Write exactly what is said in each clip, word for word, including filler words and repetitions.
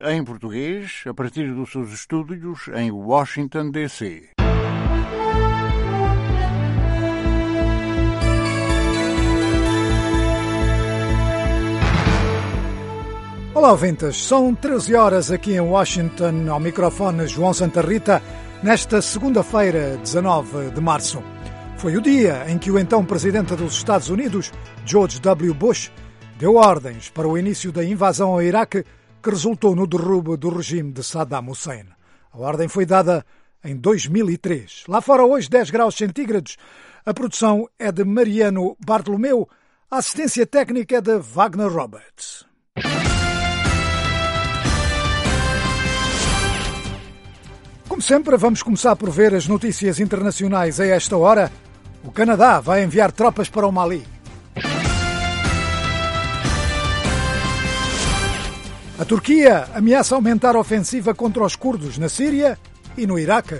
em português, a partir dos seus estúdios em Washington, D C Olá, ouvintes. São treze horas aqui em Washington, ao microfone João Santa Rita, nesta segunda-feira, dezanove de março. Foi o dia em que o então presidente dos Estados Unidos, George W. Bush, deu ordens para o início da invasão ao Iraque, que resultou no derrubo do regime de Saddam Hussein. A ordem foi dada em dois mil e três. Lá fora hoje, dez graus centígrados. A produção é de Mariano Bartolomeu. A assistência técnica é de Wagner Roberts. Como sempre, vamos começar por ver as notícias internacionais a esta hora. O Canadá vai enviar tropas para o Mali. A Turquia ameaça aumentar a ofensiva contra os curdos na Síria e no Iraque.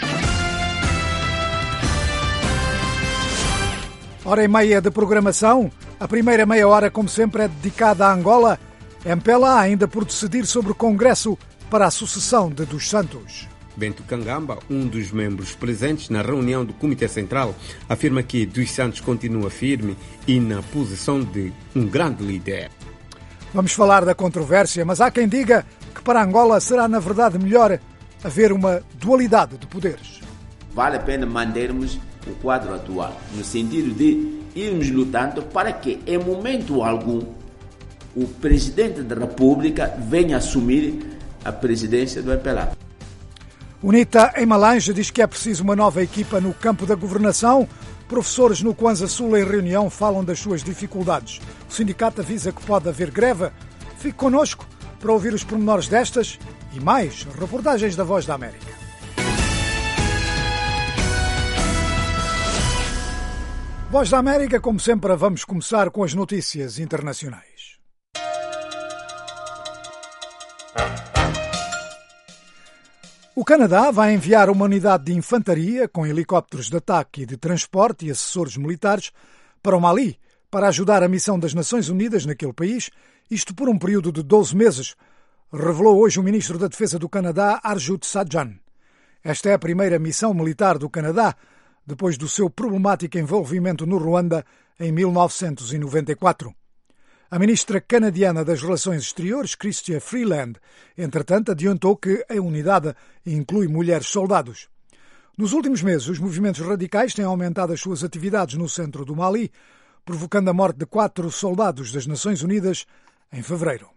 Hora e meia de programação. A primeira meia hora, como sempre, é dedicada à Angola. M P L A ainda por decidir sobre o Congresso para a sucessão de Dos Santos. Bento Kangamba, um dos membros presentes na reunião do Comitê Central, afirma que Dos Santos continua firme e na posição de um grande líder. Vamos falar da controvérsia, mas há quem diga que para Angola será, na verdade, melhor haver uma dualidade de poderes. Vale a pena mantermos o quadro atual, no sentido de irmos lutando para que, em momento algum, o Presidente da República venha assumir a presidência do M P L A. UNITA, em Malange, diz que é preciso uma nova equipa no campo da governação. Professores no Kwanza Sul, em reunião, falam das suas dificuldades. O sindicato avisa que pode haver greve. Fique connosco para ouvir os pormenores destas e mais reportagens da Voz da América. Voz da América, como sempre, vamos começar com as notícias internacionais. O Canadá vai enviar uma unidade de infantaria com helicópteros de ataque e de transporte e assessores militares para o Mali, para ajudar a missão das Nações Unidas naquele país, isto por um período de doze meses, revelou hoje o ministro da Defesa do Canadá, Harjit Sajjan. Esta é a primeira missão militar do Canadá, depois do seu problemático envolvimento no Ruanda em mil novecentos e noventa e quatro. A ministra canadiana das Relações Exteriores, Chrystia Freeland, entretanto, adiantou que a unidade inclui mulheres soldados. Nos últimos meses, os movimentos radicais têm aumentado as suas atividades no centro do Mali, provocando a morte de quatro soldados das Nações Unidas em fevereiro.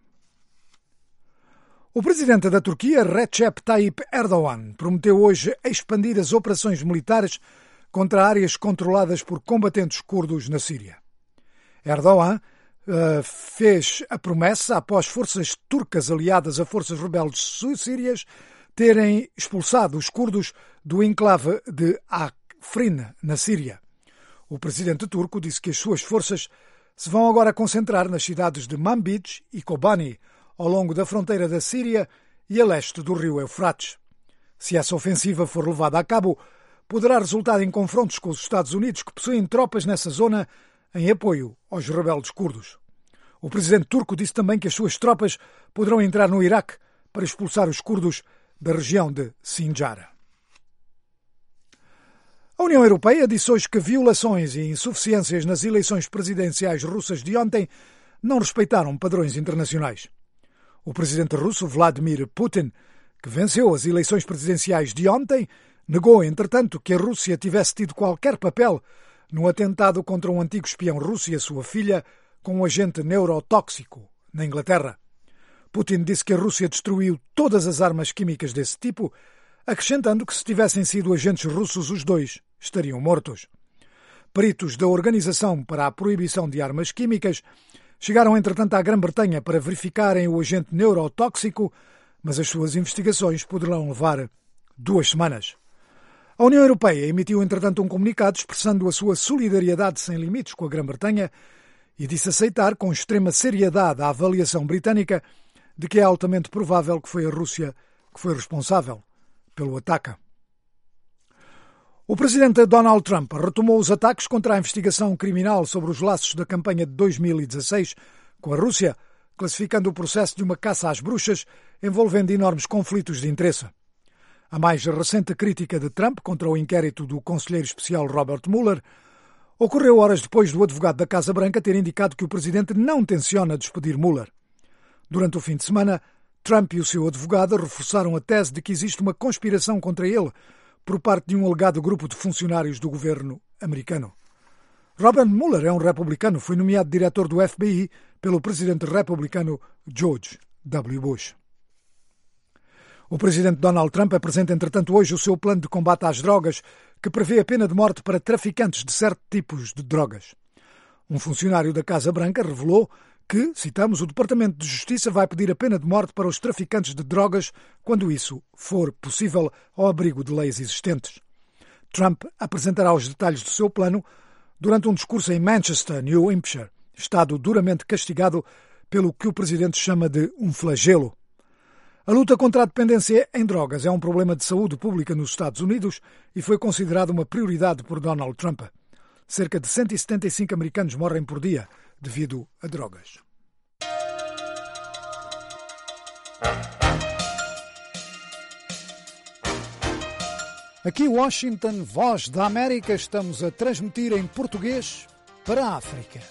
O presidente da Turquia, Recep Tayyip Erdogan, prometeu hoje expandir as operações militares contra áreas controladas por combatentes curdos na Síria. Erdogan Uh, fez a promessa após forças turcas aliadas a forças rebeldes sírias terem expulsado os curdos do enclave de Afrin, na Síria. O presidente turco disse que as suas forças se vão agora concentrar nas cidades de Manbij e Kobani, ao longo da fronteira da Síria e a leste do rio Eufrates. Se essa ofensiva for levada a cabo, poderá resultar em confrontos com os Estados Unidos, que possuem tropas nessa zona em apoio aos rebeldes curdos. O presidente turco disse também que as suas tropas poderão entrar no Iraque para expulsar os curdos da região de Sinjar. A União Europeia disse hoje que violações e insuficiências nas eleições presidenciais russas de ontem não respeitaram padrões internacionais. O presidente russo Vladimir Putin, que venceu as eleições presidenciais de ontem, negou, entretanto, que a Rússia tivesse tido qualquer papel no atentado contra um antigo espião russo e a sua filha com um agente neurotóxico na Inglaterra. Putin disse que a Rússia destruiu todas as armas químicas desse tipo, acrescentando que se tivessem sido agentes russos, os dois estariam mortos. Peritos da Organização para a Proibição de Armas Químicas chegaram, entretanto, à Grã-Bretanha para verificarem o agente neurotóxico, mas as suas investigações poderão levar duas semanas. A União Europeia emitiu, entretanto, um comunicado expressando a sua solidariedade sem limites com a Grã-Bretanha e disse aceitar com extrema seriedade a avaliação britânica de que é altamente provável que foi a Rússia que foi responsável pelo ataque. O presidente Donald Trump retomou os ataques contra a investigação criminal sobre os laços da campanha de dois mil e dezasseis com a Rússia, classificando o processo de uma caça às bruxas envolvendo enormes conflitos de interesse. A mais recente crítica de Trump contra o inquérito do conselheiro especial Robert Mueller ocorreu horas depois do advogado da Casa Branca ter indicado que o presidente não tenciona despedir Mueller. Durante o fim de semana, Trump e o seu advogado reforçaram a tese de que existe uma conspiração contra ele por parte de um alegado grupo de funcionários do governo americano. Robert Mueller é um republicano, foi nomeado diretor do F B I pelo presidente republicano George W. Bush. O presidente Donald Trump apresenta, entretanto, hoje o seu plano de combate às drogas, que prevê a pena de morte para traficantes de certos tipos de drogas. Um funcionário da Casa Branca revelou que, citamos, o Departamento de Justiça vai pedir a pena de morte para os traficantes de drogas quando isso for possível ao abrigo de leis existentes. Trump apresentará os detalhes do seu plano durante um discurso em Manchester, New Hampshire, estado duramente castigado pelo que o presidente chama de um flagelo. A luta contra a dependência em drogas é um problema de saúde pública nos Estados Unidos e foi considerado uma prioridade por Donald Trump. Cerca de cento e setenta e cinco americanos morrem por dia devido a drogas. Aqui Washington, Voz da América, estamos a transmitir em português para a África.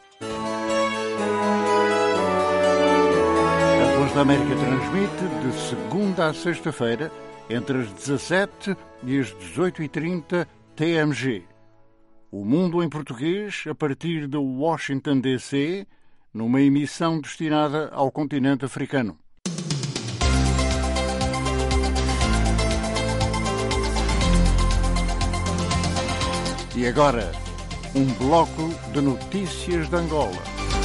A Voz da América transmite de segunda a sexta-feira, entre as dezassete e as dezoito e trinta T M G. O Mundo em Português, a partir de Washington, D C, numa emissão destinada ao continente africano. E agora, um bloco de notícias de Angola.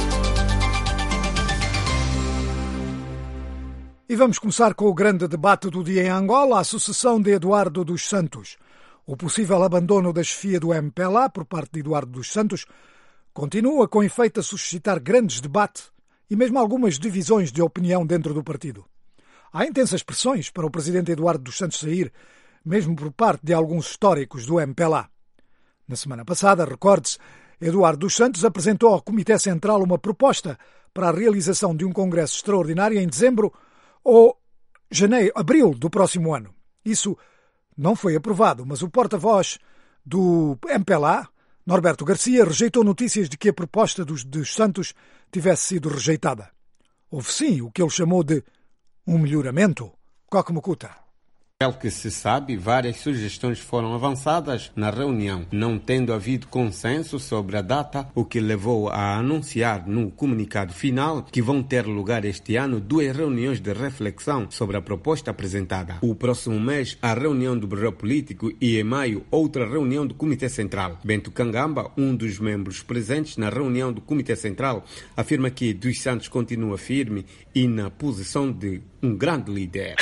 E vamos começar com o grande debate do dia em Angola, a sucessão de Eduardo dos Santos. O possível abandono da chefia do M P L A por parte de Eduardo dos Santos continua com efeito a suscitar grandes debates e mesmo algumas divisões de opinião dentro do partido. Há intensas pressões para o presidente Eduardo dos Santos sair, mesmo por parte de alguns históricos do M P L A. Na semana passada, recorde-se, Eduardo dos Santos apresentou ao Comitê Central uma proposta para a realização de um congresso extraordinário em dezembro ou janeiro, abril do próximo ano. Isso não foi aprovado, mas o porta-voz do M P L A, Norberto Garcia, rejeitou notícias de que a proposta dos, dos Santos tivesse sido rejeitada. Houve sim o que ele chamou de um melhoramento. Coque Mukuta. Pelo que se sabe, várias sugestões foram avançadas na reunião, não tendo havido consenso sobre a data, o que levou a anunciar no comunicado final que vão ter lugar este ano duas reuniões de reflexão sobre a proposta apresentada. O próximo mês, a reunião do Bureau Político e, em maio, outra reunião do Comitê Central. Bento Kangamba, um dos membros presentes na reunião do Comitê Central, afirma que Dos Santos continua firme e na posição de um grande líder.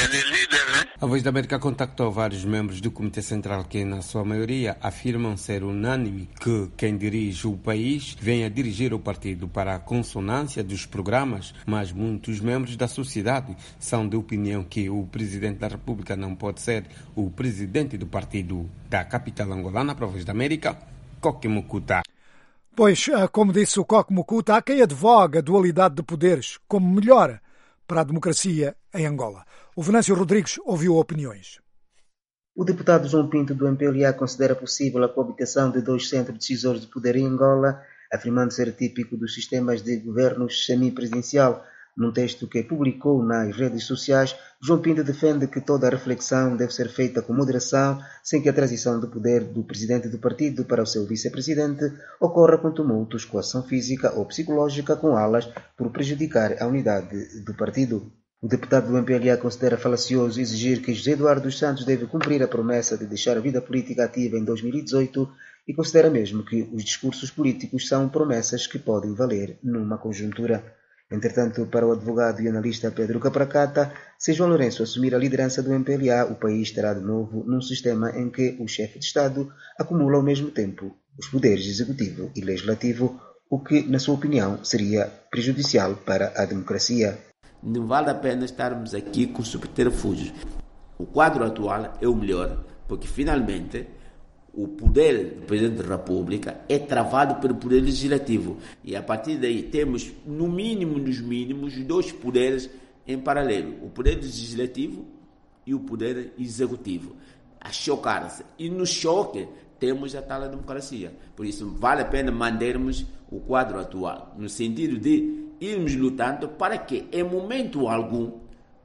A Voz da América contactou vários membros do Comitê Central que, na sua maioria, afirmam ser unânime que quem dirige o país venha dirigir o partido para a consonância dos programas, mas muitos membros da sociedade são de opinião que o Presidente da República não pode ser o presidente do partido. Da capital angolana, para a Voz da América, Coque Mukuta. Pois, como disse o Coque Mukuta, há quem advoga a dualidade de poderes como melhor para a democracia em Angola. O Venâncio Rodrigues ouviu opiniões. O deputado João Pinto do M P L A considera possível a coabitação de dois centros decisores de poder em Angola, afirmando ser típico dos sistemas de governo semipresidencial. Num texto que publicou nas redes sociais, João Pinto defende que toda a reflexão deve ser feita com moderação, sem que a transição do poder do presidente do partido para o seu vice-presidente ocorra com tumultos, coação física ou psicológica com alas por prejudicar a unidade do partido. O deputado do M P L A considera falacioso exigir que José Eduardo dos Santos deve cumprir a promessa de deixar a vida política ativa em dois mil e dezoito e considera mesmo que os discursos políticos são promessas que podem valer numa conjuntura. Entretanto, para o advogado e analista Pedro Capracata, se João Lourenço assumir a liderança do M P L A, o país estará de novo num sistema em que o chefe de Estado acumula ao mesmo tempo os poderes executivo e legislativo, o que, na sua opinião, seria prejudicial para a democracia. Não vale a pena estarmos aqui com subterfúgios. O quadro atual é o melhor, porque finalmente o poder do Presidente da República é travado pelo Poder Legislativo. E a partir daí temos, no mínimo, nos mínimos, dois poderes em paralelo. O Poder Legislativo e o Poder Executivo. A chocar-se. E no choque temos a tal democracia. Por isso vale a pena mantermos o quadro atual, no sentido de irmos lutando para que, em momento algum,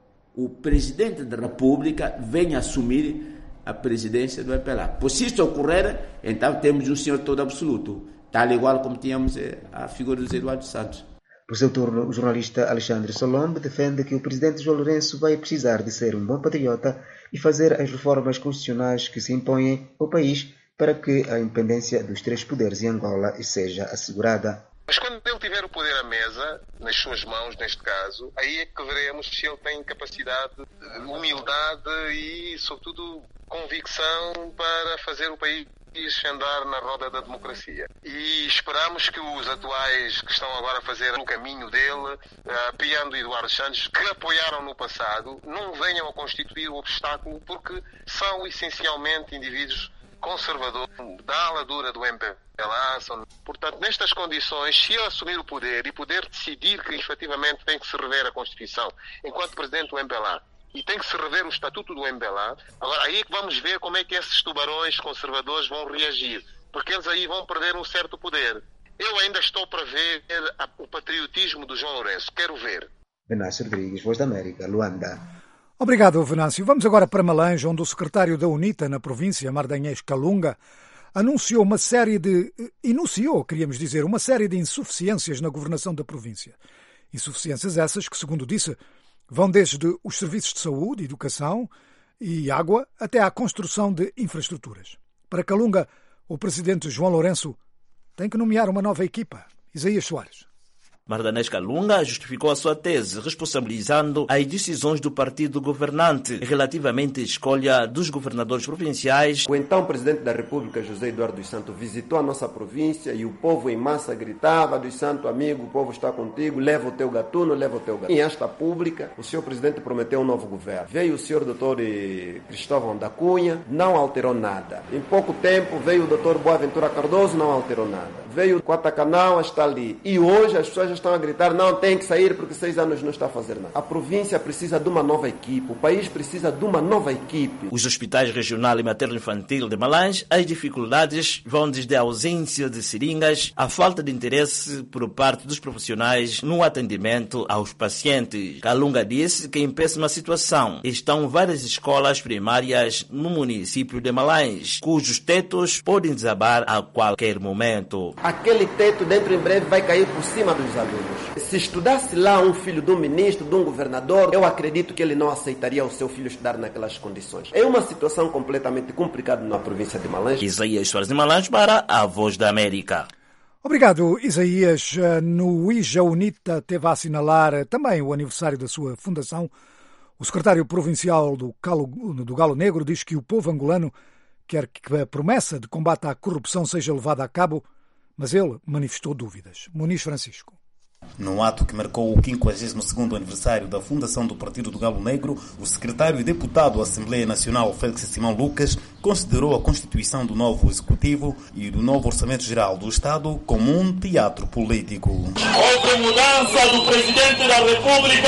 o Presidente da República venha assumir a presidência do M P L A. Por se isso ocorrer, então temos um senhor todo absoluto, tal igual como tínhamos a figura do Eduardo Santos. Por seu turno, o jornalista Alexandre Solombe defende que o presidente João Lourenço vai precisar de ser um bom patriota e fazer as reformas constitucionais que se impõem ao país para que a independência dos três poderes em Angola seja assegurada. Mas quando ele tiver o poder à mesa, nas suas mãos neste caso, aí é que veremos se ele tem capacidade, humildade e, sobretudo, convicção para fazer o país andar na roda da democracia. E esperamos que os atuais que estão agora a fazer o caminho dele, apoiando Eduardo Santos, que apoiaram no passado, não venham a constituir o obstáculo, porque são essencialmente indivíduos conservadores, da ala dura do M P L A. Portanto, nestas condições, se ele assumir o poder e poder decidir que efetivamente tem que se rever a Constituição enquanto presidente do M P L A e tem que se rever o estatuto do M P L A, agora aí é que vamos ver como é que esses tubarões conservadores vão reagir, porque eles aí vão perder um certo poder. Eu ainda estou para ver o patriotismo do João Lourenço, quero ver. Venâncio Rodrigues, Voz da América, Luanda. Obrigado, Venâncio. Vamos agora para Malange, onde o secretário da UNITA na província, Mardanhês Calunga, anunciou uma série de... enunciou, queríamos dizer, uma série de insuficiências na governação da província. Insuficiências essas que, segundo disse, vão desde os serviços de saúde, educação e água até à construção de infraestruturas. Para Calunga, o presidente João Lourenço tem que nomear uma nova equipa. Isaías Soares. Mardanês Calunga justificou a sua tese, responsabilizando as decisões do partido governante relativamente à escolha dos governadores provinciais. O então presidente da República, José Eduardo dos Santos, visitou a nossa província e o povo em massa gritava: dos Santos, amigo, o povo está contigo, leva o teu gatuno, leva o teu gatuno. Em esta pública, o senhor presidente prometeu um novo governo. Veio o senhor doutor Cristóvão da Cunha, não alterou nada. Em pouco tempo veio o doutor Boaventura Cardoso, não alterou nada. Veio o Quatacanal, está ali. E hoje as pessoas já estão a gritar: não, tem que sair porque seis anos não está a fazer nada. A província precisa de uma nova equipe, o país precisa de uma nova equipe. Os hospitais regional e materno-infantil de Malange, as dificuldades vão desde a ausência de seringas, a falta de interesse por parte dos profissionais no atendimento aos pacientes. Calunga disse que em péssima situação estão várias escolas primárias no município de Malange, cujos tetos podem desabar a qualquer momento. Aquele teto dentro em breve vai cair por cima dos alunos. Se estudasse lá um filho de um ministro, de um governador, eu acredito que ele não aceitaria o seu filho estudar naquelas condições. É uma situação completamente complicada na província de Malange. Isaías Soares de Malange para a Voz da América. Obrigado, Isaías. No I J A UNITA teve a assinalar também o aniversário da sua fundação. O secretário provincial do Galo, do Galo Negro diz que o povo angolano quer que a promessa de combate à corrupção seja levada a cabo, mas ele manifestou dúvidas. Muniz Francisco. No ato que marcou o quinquagésimo segundo aniversário da fundação do Partido do Galo Negro, o secretário e deputado da Assembleia Nacional, Félix Simão Lucas, considerou a constituição do novo Executivo e do novo Orçamento Geral do Estado como um teatro político. Houve mudança do Presidente da República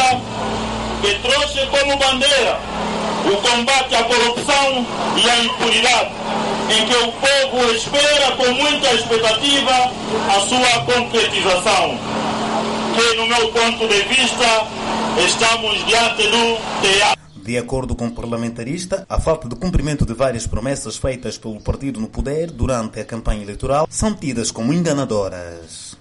que trouxe como bandeira o combate à corrupção e à impunidade, em que o povo espera com muita expectativa a sua concretização. Que, no meu ponto de vista, estamos diante do teatro. De acordo com o parlamentarista, a falta de cumprimento de várias promessas feitas pelo partido no poder durante a campanha eleitoral são tidas como enganadoras.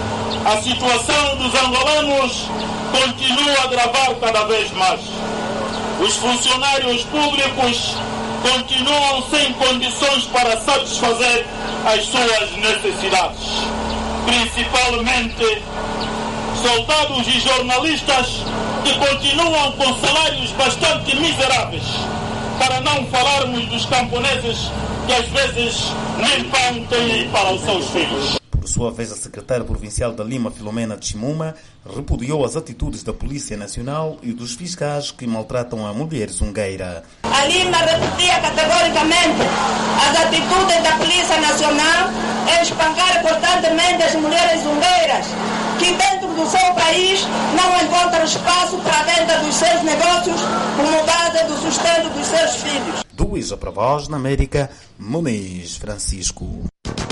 A situação dos angolanos continua a agravar cada vez mais. Os funcionários públicos continuam sem condições para satisfazer as suas necessidades, principalmente soldados e jornalistas que continuam com salários bastante miseráveis, para não falarmos dos camponeses que às vezes nem pão têm para os seus filhos. Por sua vez, a secretária provincial da Lima, Filomena Chimuma, repudiou as atitudes da Polícia Nacional e dos fiscais que maltratam a mulher zungueira. A Lima repudia categoricamente as atitudes da Polícia Nacional em espancar constantemente as mulheres zungueiras, que dentro do seu país não encontram espaço para a venda dos seus negócios como base do sustento dos seus filhos. Do Ija para Voz, na América, Muniz Francisco.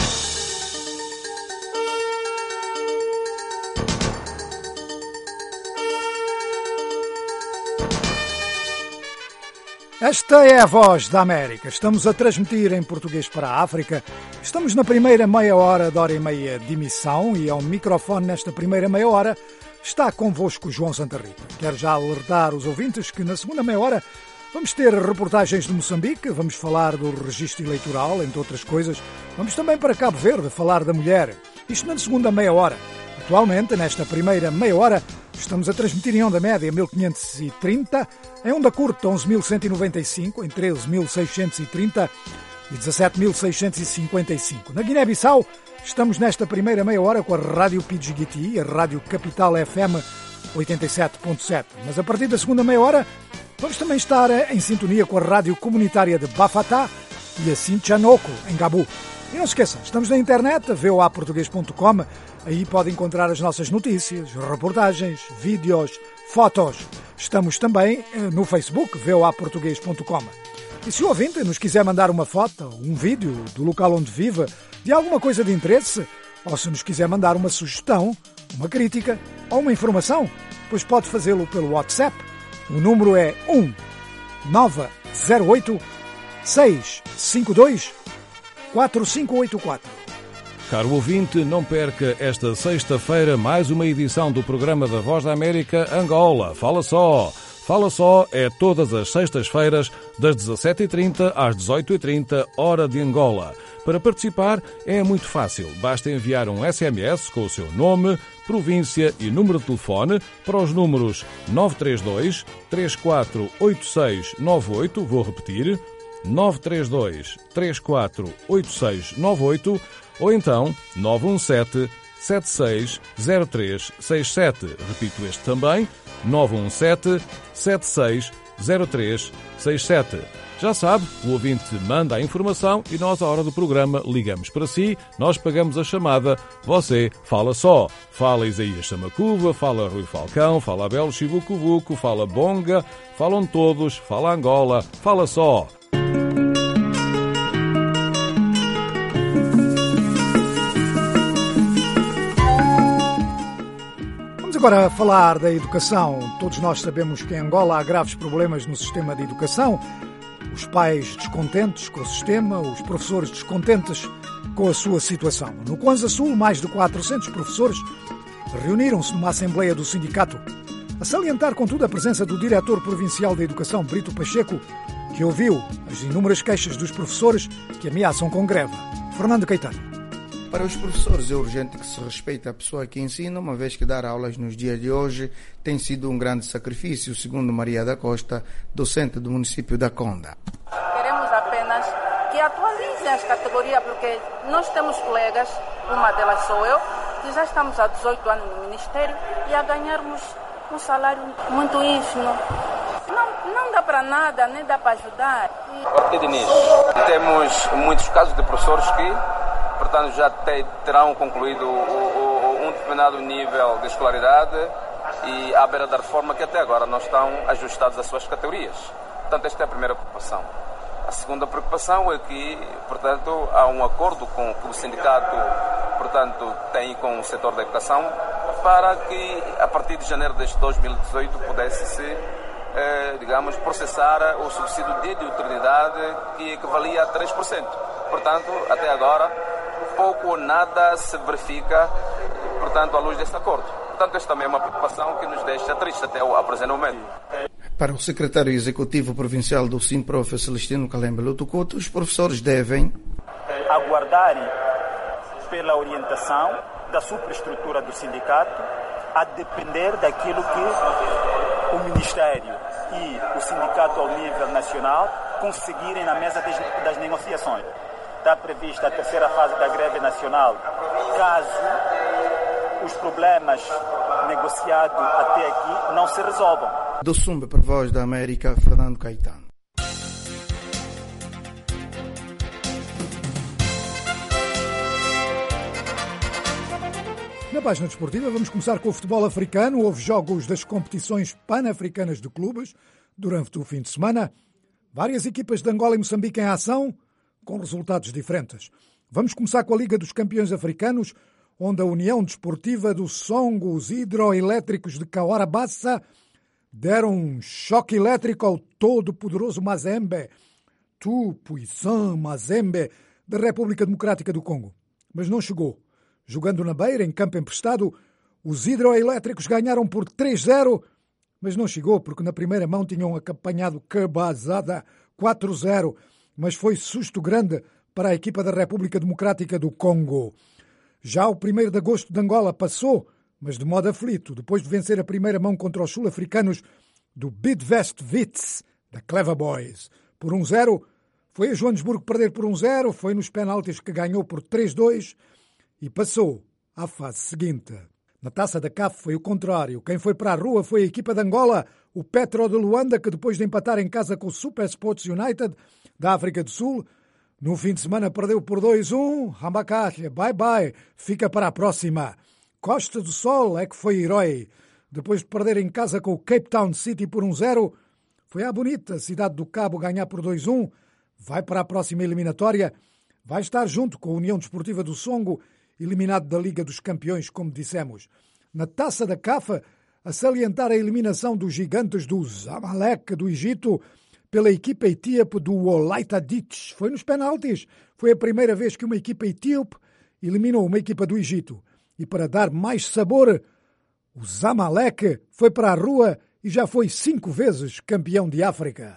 Esta é a Voz da América. Estamos a transmitir em português para a África. Estamos na primeira meia hora da hora e meia de emissão e ao microfone nesta primeira meia hora está convosco João Santa Rita. Quero já alertar os ouvintes que na segunda meia hora vamos ter reportagens de Moçambique, vamos falar do registro eleitoral, entre outras coisas. Vamos também para Cabo Verde falar da mulher. Isto na segunda meia hora. Atualmente, nesta primeira meia hora, estamos a transmitir em onda média mil quinhentos e trinta, em onda curta onze mil cento e noventa e cinco, em treze mil seiscentos e trinta e dezassete mil seiscentos e cinquenta e cinco. Na Guiné-Bissau, estamos nesta primeira meia hora com a Rádio Pidgiti, a Rádio Capital F M oitenta e sete ponto sete. Mas a partir da segunda meia hora, vamos também estar em sintonia com a Rádio Comunitária de Bafatá e a Sinchanoco, em Gabu. E não se esqueçam, estamos na internet, v o a português ponto com, aí pode encontrar as nossas notícias, reportagens, vídeos, fotos. Estamos também no Facebook, v o a português ponto com. E se o ouvinte nos quiser mandar uma foto, um vídeo do local onde vive, de alguma coisa de interesse, ou se nos quiser mandar uma sugestão, uma crítica ou uma informação, pois pode fazê-lo pelo WhatsApp. O número é um nove zero oito seis cinco dois quatro cinco oito quatro. Caro ouvinte, não perca esta sexta-feira mais uma edição do programa da Voz da América Angola. Fala só! Fala só é todas as sextas-feiras, das dezassete e trinta às dezoito e trinta, hora de Angola. Para participar é muito fácil. Basta enviar um S M S com o seu nome, província e número de telefone para os números nove três dois, três quatro oito seis nove oito, vou repetir, nove três dois, três quatro oito seis nove oito, ou então nove um sete, sete seis zero três seis sete. Repito este também, nove um sete, sete seis zero três seis sete. Já sabe, o ouvinte manda a informação e nós, à hora do programa, ligamos para si, nós pagamos a chamada, você fala só. Fala Isaías Chamacuva, fala Rui Falcão, fala Abel Chivucuvuco, fala Bonga, falam todos, fala Angola, fala só. Agora, a falar da educação, todos nós sabemos que em Angola há graves problemas no sistema de educação. Os pais descontentes com o sistema, os professores descontentes com a sua situação. No Kwanza Sul, mais de quatrocentos professores reuniram-se numa assembleia do sindicato, a salientar, contudo, a presença do diretor provincial da Educação, Brito Pacheco, que ouviu as inúmeras queixas dos professores que ameaçam com greve. Fernando Caetano. Para os professores é urgente que se respeite a pessoa que ensina, uma vez que dar aulas nos dias de hoje tem sido um grande sacrifício, segundo Maria da Costa, docente do município da Conda. Queremos apenas que atualizem as categorias, porque nós temos colegas, uma delas sou eu, que já estamos há dezoito anos no Ministério e a ganharmos um salário muito ínfimo. Não, não dá para nada, nem dá para ajudar. A partir disso, temos muitos casos de professores que, portanto, já te, terão concluído o, o, um determinado nível de escolaridade e à beira da reforma que até agora não estão ajustados às suas categorias. Portanto, esta é a primeira preocupação. A segunda preocupação é que, portanto, há um acordo com que o sindicato, portanto, tem com o setor da educação para que, a partir de janeiro de dois mil e dezoito, pudesse-se, eh, digamos, processar o subsídio de diuturnidade que equivalia a três por cento. Portanto, até agora, pouco ou nada se verifica, portanto, à luz deste acordo. Portanto, esta também é uma preocupação que nos deixa triste até o presente momento. Para o secretário executivo provincial do SINPROF, Celestino Calembe Lutucuto, os professores devem aguardar pela orientação da superestrutura do sindicato, a depender daquilo que o Ministério e o sindicato ao nível nacional conseguirem na mesa das negociações. Está prevista a terceira fase da greve nacional, caso os problemas negociados até aqui não se resolvam. Do Sumba, por Voz da América, Fernando Caetano. Na página desportiva vamos começar com o futebol africano. Houve jogos das competições pan-africanas de clubes durante o fim de semana. Várias equipas de Angola e Moçambique em ação, com resultados diferentes. Vamos começar com a Liga dos Campeões Africanos, onde a União Desportiva do Songo, os hidroelétricos de Kawara Bassa, deram um choque elétrico ao todo-poderoso Mazembe, tout puissant Mazembe, da República Democrática do Congo. Mas não chegou. Jogando na Beira, em campo emprestado, os hidroelétricos ganharam por três a zero, mas não chegou porque na primeira mão tinham apanhado Cabazada quatro a zero, mas foi susto grande para a equipa da República Democrática do Congo. Já o primeiro de agosto de Angola passou, mas de modo aflito, depois de vencer a primeira mão contra os sul-africanos do Bidvest Wits, da Clever Boys, por um a zero. Foi a Joanesburgo perder por um a zero, foi nos penaltis que ganhou por três a dois, e passou à fase seguinte. Na Taça da C A F foi o contrário. Quem foi para a rua foi a equipa de Angola, o Petro de Luanda, que depois de empatar em casa com o Super Sports United da África do Sul, no fim de semana perdeu por dois a um. Rambacalha, bye bye, fica para a próxima. Costa do Sol é que foi herói. Depois de perder em casa com o Cape Town City por um a zero, foi à bonita Cidade do Cabo ganhar por dois a um. Vai para a próxima eliminatória. Vai estar junto com a União Desportiva do Songo, eliminado da Liga dos Campeões, como dissemos. Na Taça da C A F, a salientar a eliminação dos gigantes do Zamalek do Egito pela equipa etíope do Wolaita Ditch. Foi nos penaltis. Foi a primeira vez que uma equipa etíope eliminou uma equipa do Egito. E para dar mais sabor, o Zamalek foi para a rua e já foi cinco vezes campeão de África.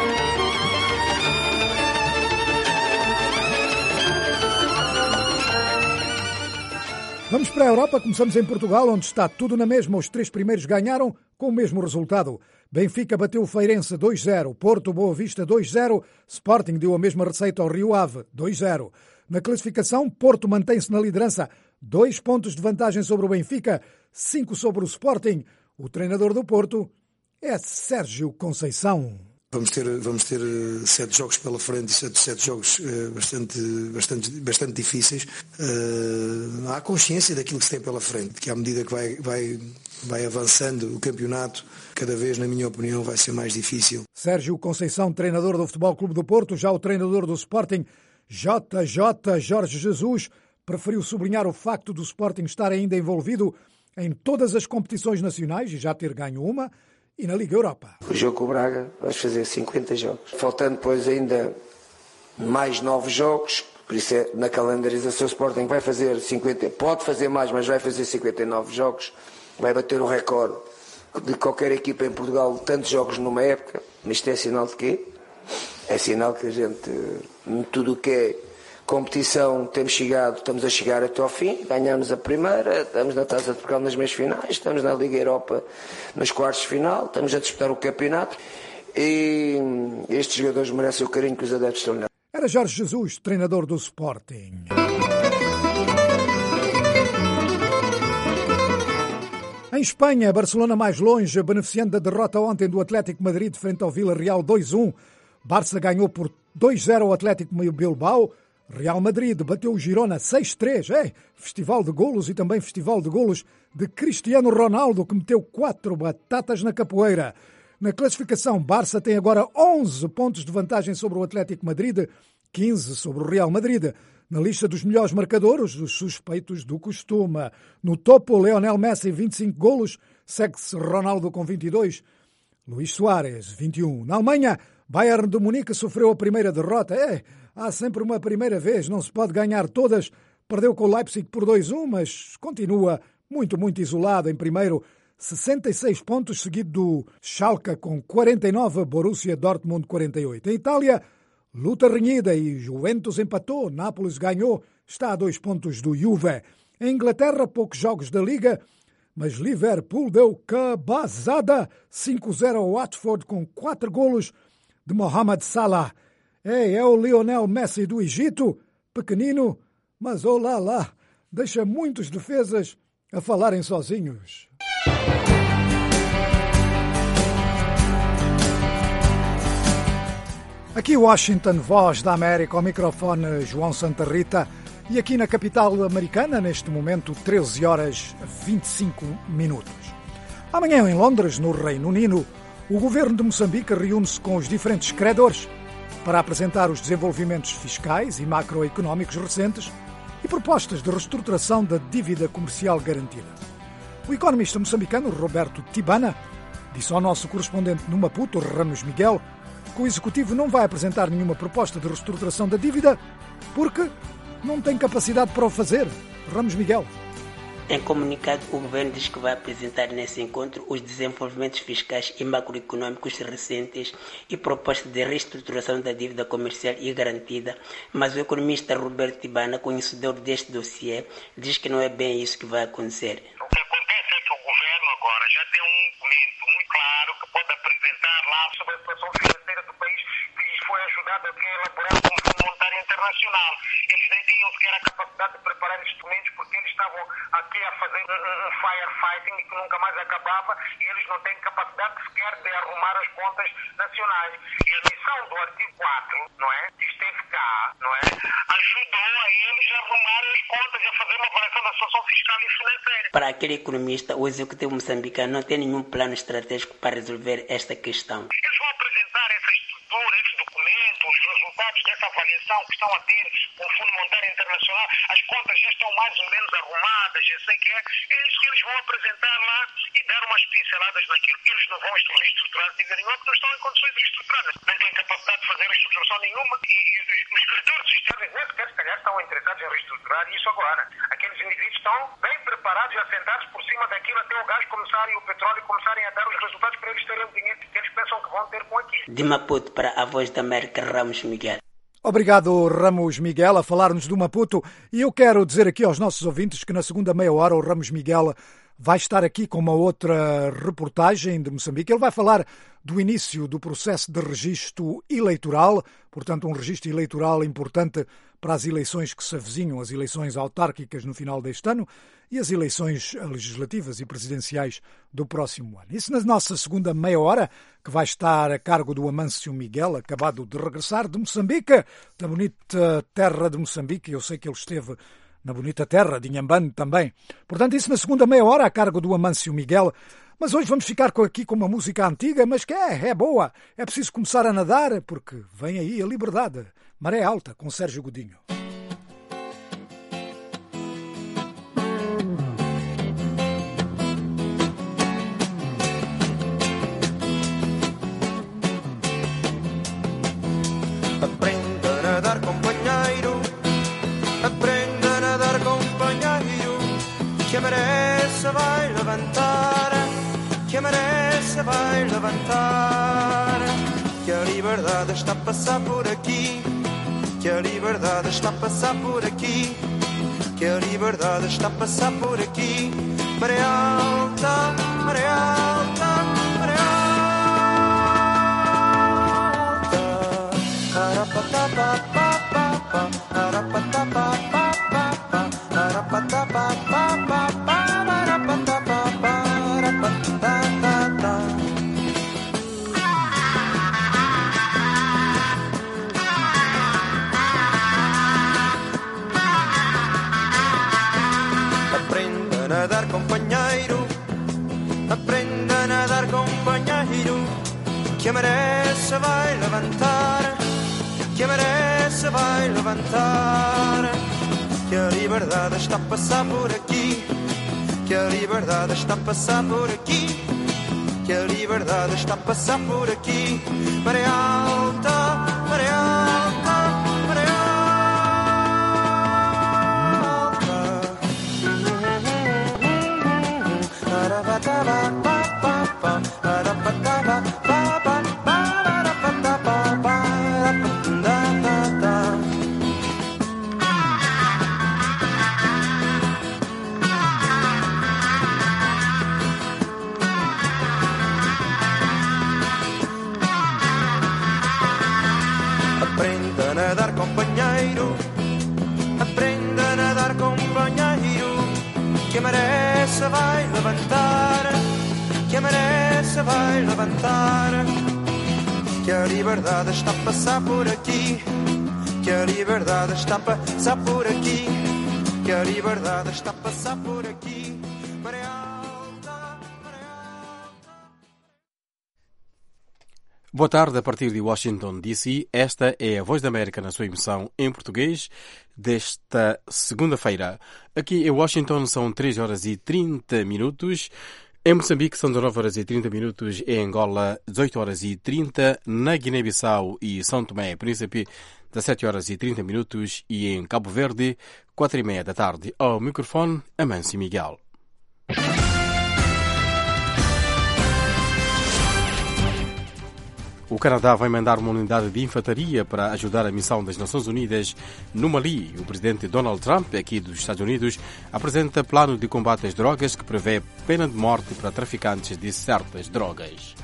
Vamos para a Europa, começamos em Portugal, onde está tudo na mesma. Os três primeiros ganharam com o mesmo resultado. Benfica bateu o Feirense dois a zero, Porto Boa Vista dois a zero, Sporting deu a mesma receita ao Rio Ave dois a zero. Na classificação, Porto mantém-se na liderança, dois pontos de vantagem sobre o Benfica, cinco sobre o Sporting. O treinador do Porto é Sérgio Conceição. Vamos ter, vamos ter sete jogos pela frente, sete, sete jogos uh, bastante, bastante, bastante difíceis. Uh, há consciência daquilo que se tem pela frente, que à medida que vai, vai, vai avançando o campeonato, cada vez, na minha opinião, vai ser mais difícil. Sérgio Conceição, treinador do Futebol Clube do Porto, já o treinador do Sporting, J J Jorge Jesus, preferiu sublinhar o facto do Sporting estar ainda envolvido em todas as competições nacionais e já ter ganho uma, e na Liga Europa. O jogo com o Braga, vais fazer cinquenta jogos. Faltando depois ainda mais nove jogos, por isso é, na calendarização o Sporting vai fazer cinquenta, pode fazer mais, mas vai fazer cinquenta e nove jogos, vai bater o recorde de qualquer equipa em Portugal, tantos jogos numa época. Isto é sinal de quê? É sinal que a gente, tudo o que é competição, temos chegado, estamos a chegar até ao fim, ganhamos a primeira, estamos na Taça de Portugal nas meias finais, estamos na Liga Europa nos quartos de final, estamos a disputar o campeonato e estes jogadores merecem o carinho que os adeptos estão lhe. Era Jorge Jesus, treinador do Sporting. Em Espanha, Barcelona mais longe, beneficiando da derrota ontem do Atlético Madrid frente ao Villarreal dois a um. Barça ganhou por dois a zero ao Atlético Bilbao. Real Madrid bateu o Girona seis a três. É, festival de golos e também festival de golos de Cristiano Ronaldo, que meteu quatro batatas na capoeira. Na classificação, Barça tem agora onze pontos de vantagem sobre o Atlético Madrid, quinze sobre o Real Madrid. Na lista dos melhores marcadores, os suspeitos do costume. No topo, Lionel Messi, vinte e cinco golos, segue-se Ronaldo com vinte e dois, Luís Soares, vinte e um. Na Alemanha, Bayern de Munique sofreu a primeira derrota. É, há sempre uma primeira vez, não se pode ganhar todas. Perdeu com o Leipzig por dois a um, mas continua muito, muito isolado em primeiro, sessenta e seis pontos, seguido do Schalke com quarenta e nove, Borussia Dortmund quarenta e oito. Em Itália, luta renhida e Juventus empatou, Nápoles ganhou, está a dois pontos do Juve. Em Inglaterra, poucos jogos da Liga, mas Liverpool deu cabazada, cinco a zero ao Watford com quatro golos de Mohamed Salah. É, é o Lionel Messi do Egito, pequenino, mas olá lá, deixa muitos defesas a falarem sozinhos. Aqui Washington, Voz da América, ao microfone João Santa Rita, e aqui na capital americana, neste momento, treze horas e vinte e cinco minutos. Amanhã em Londres, no Reino Unido, o governo de Moçambique reúne-se com os diferentes credores para apresentar os desenvolvimentos fiscais e macroeconómicos recentes e propostas de reestruturação da dívida comercial garantida. O economista moçambicano Roberto Tibana disse ao nosso correspondente no Maputo, Ramos Miguel, que o Executivo não vai apresentar nenhuma proposta de reestruturação da dívida porque não tem capacidade para o fazer. Ramos Miguel. Em comunicado, o Governo diz que vai apresentar nesse encontro os desenvolvimentos fiscais e macroeconômicos recentes e propostas de reestruturação da dívida comercial e garantida, mas o economista Roberto Tibana, conhecedor deste dossiê, diz que não é bem isso que vai acontecer. O que acontece é que o Governo agora já tem um documento muito claro que pode apresentar lá sobre a situação financeira do país que lhes foi ajudado a elaborar com o Fundo Monetário Internacional. Eles nem tinham sequer a capacidade de preparar estes documentos porque eles estavam aqui a fazer um, um firefighting que nunca mais acabava e eles não têm capacidade sequer de arrumar as contas nacionais. E a missão do artigo quatro, não é, que esteve cá, não é, ajudou a eles a arrumar as contas e a fazer uma avaliação da situação fiscal e financeira. Para aquele economista, o executivo moçambicano não tem nenhum plano estratégico para resolver esta questão. Eles vão apresentar essa estrutura, esse documento, os resultados dessa avaliação que estão a ter com o Fundo Monetário Internacional. As contas já estão mais ou menos arrumadas, já sei que é. É isso que eles vão apresentar lá e dar umas pinceladas naquilo. Eles não vão reestruturar dívida nenhuma porque não estão em condições de reestruturar. Não têm capacidade de fazer reestruturação nenhuma e, e os credores externos nem sequer se calhar estão interessados em reestruturar isso agora. Aqueles indivíduos estão bem preparados e assentados por cima daquilo até o gás começar e o petróleo começarem a dar os resultados para eles terem o dinheiro que eles pensam que vão ter com aquilo. De Maputo para a Voz da América, Ramos Miguel. Obrigado, Ramos Miguel, a falar-nos do Maputo. E eu quero dizer aqui aos nossos ouvintes que na segunda meia hora o Ramos Miguel vai estar aqui com uma outra reportagem de Moçambique. Ele vai falar do início do processo de registro eleitoral, portanto um registro eleitoral importante para as eleições que se avizinham, as eleições autárquicas no final deste ano e as eleições legislativas e presidenciais do próximo ano. Isso na nossa segunda meia hora, que vai estar a cargo do Amâncio Miguel, acabado de regressar de Moçambique, da bonita terra de Moçambique. Eu sei que ele esteve na bonita terra de Inhambane também. Portanto, isso na segunda meia hora, a cargo do Amâncio Miguel. Mas hoje vamos ficar aqui com uma música antiga, mas que é, é boa. É preciso começar a nadar, porque vem aí a liberdade. Maré Alta, com Sérgio Godinho. Aprenda a nadar, companheiro. Aprenda a nadar, companheiro. Que a maré se vai levantar. Que a maré se vai levantar. Que a liberdade está a passar por aqui. Que a liberdade está a passar por aqui. Que a liberdade está a passar por aqui. Maré alta, maré alta, maré alta. Arapatapapapapa, arapatapapapapa, arapatapapapapa, arapatapapa, arapatapapa. Aprenda a nadar, companheiro. Aprenda a nadar, companheiro. Que a maré se vai levantar. Que a maré se vai levantar. Que a liberdade está a passar por aqui. Que a liberdade está a passar por aqui. Que a liberdade está a passar por aqui. Maré alta, maré alta, maré alta. Arabataba, arabataba, aprenda a nadar, companheiro. Aprenda a nadar, companheiro. que a maré se vai levantar, que a maré se vai levantar, que a liberdade está a passar por aqui, que a liberdade está a passar por aqui, que a liberdade está a passar por aqui. Maré alta, maré alta. Boa tarde, a partir de Washington, D C. Esta é a Voz da América na sua emissão em português desta segunda-feira. Aqui em Washington são três horas e trinta minutos. Em Moçambique são dezenove horas e trinta minutos, em Angola dezoito horas e trinta, na Guiné-Bissau e São Tomé e Príncipe dezessete horas e trinta minutos e em Cabo Verde quatro e meia da tarde. Ao microfone, Amâncio Miguel. O Canadá vai mandar uma unidade de infantaria para ajudar a missão das Nações Unidas no Mali. O presidente Donald Trump, aqui dos Estados Unidos, apresenta plano de combate às drogas que prevê pena de morte para traficantes de certas drogas.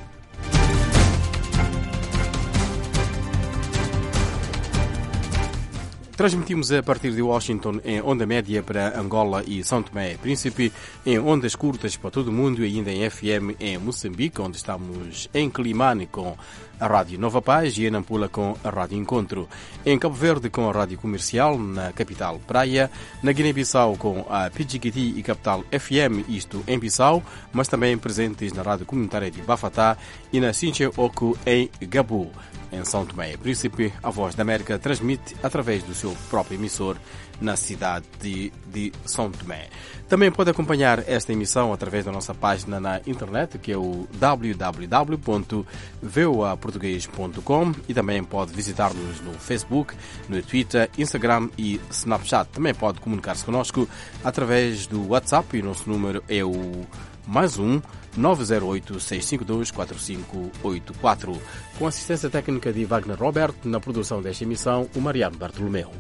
Transmitimos a partir de Washington em onda média para Angola e São Tomé e Príncipe, em ondas curtas para todo o mundo e ainda em F M em Moçambique, onde estamos em Climane com a Rádio Nova Paz e em Nampula com a Rádio Encontro. Em Cabo Verde com a Rádio Comercial, na capital Praia, na Guiné-Bissau com a Pidjigiti e Capital F M, isto em Bissau, mas também presentes na Rádio Comunitária de Bafatá e na Sinche Oku em Gabu. Em São Tomé e Príncipe, a Voz da América transmite através do seu próprio emissor na cidade de, de São Tomé. Também pode acompanhar esta emissão através da nossa página na internet, que é o w w w ponto v o a português ponto com, e também pode visitar-nos no Facebook, no Twitter, Instagram e Snapchat. Também pode comunicar-se connosco através do WhatsApp e o nosso número é o mais um nove zero oito, seis cinco dois, quatro cinco oito quatro. Com assistência técnica de Wagner Robert, na produção desta emissão, o Mariano Bartolomeu.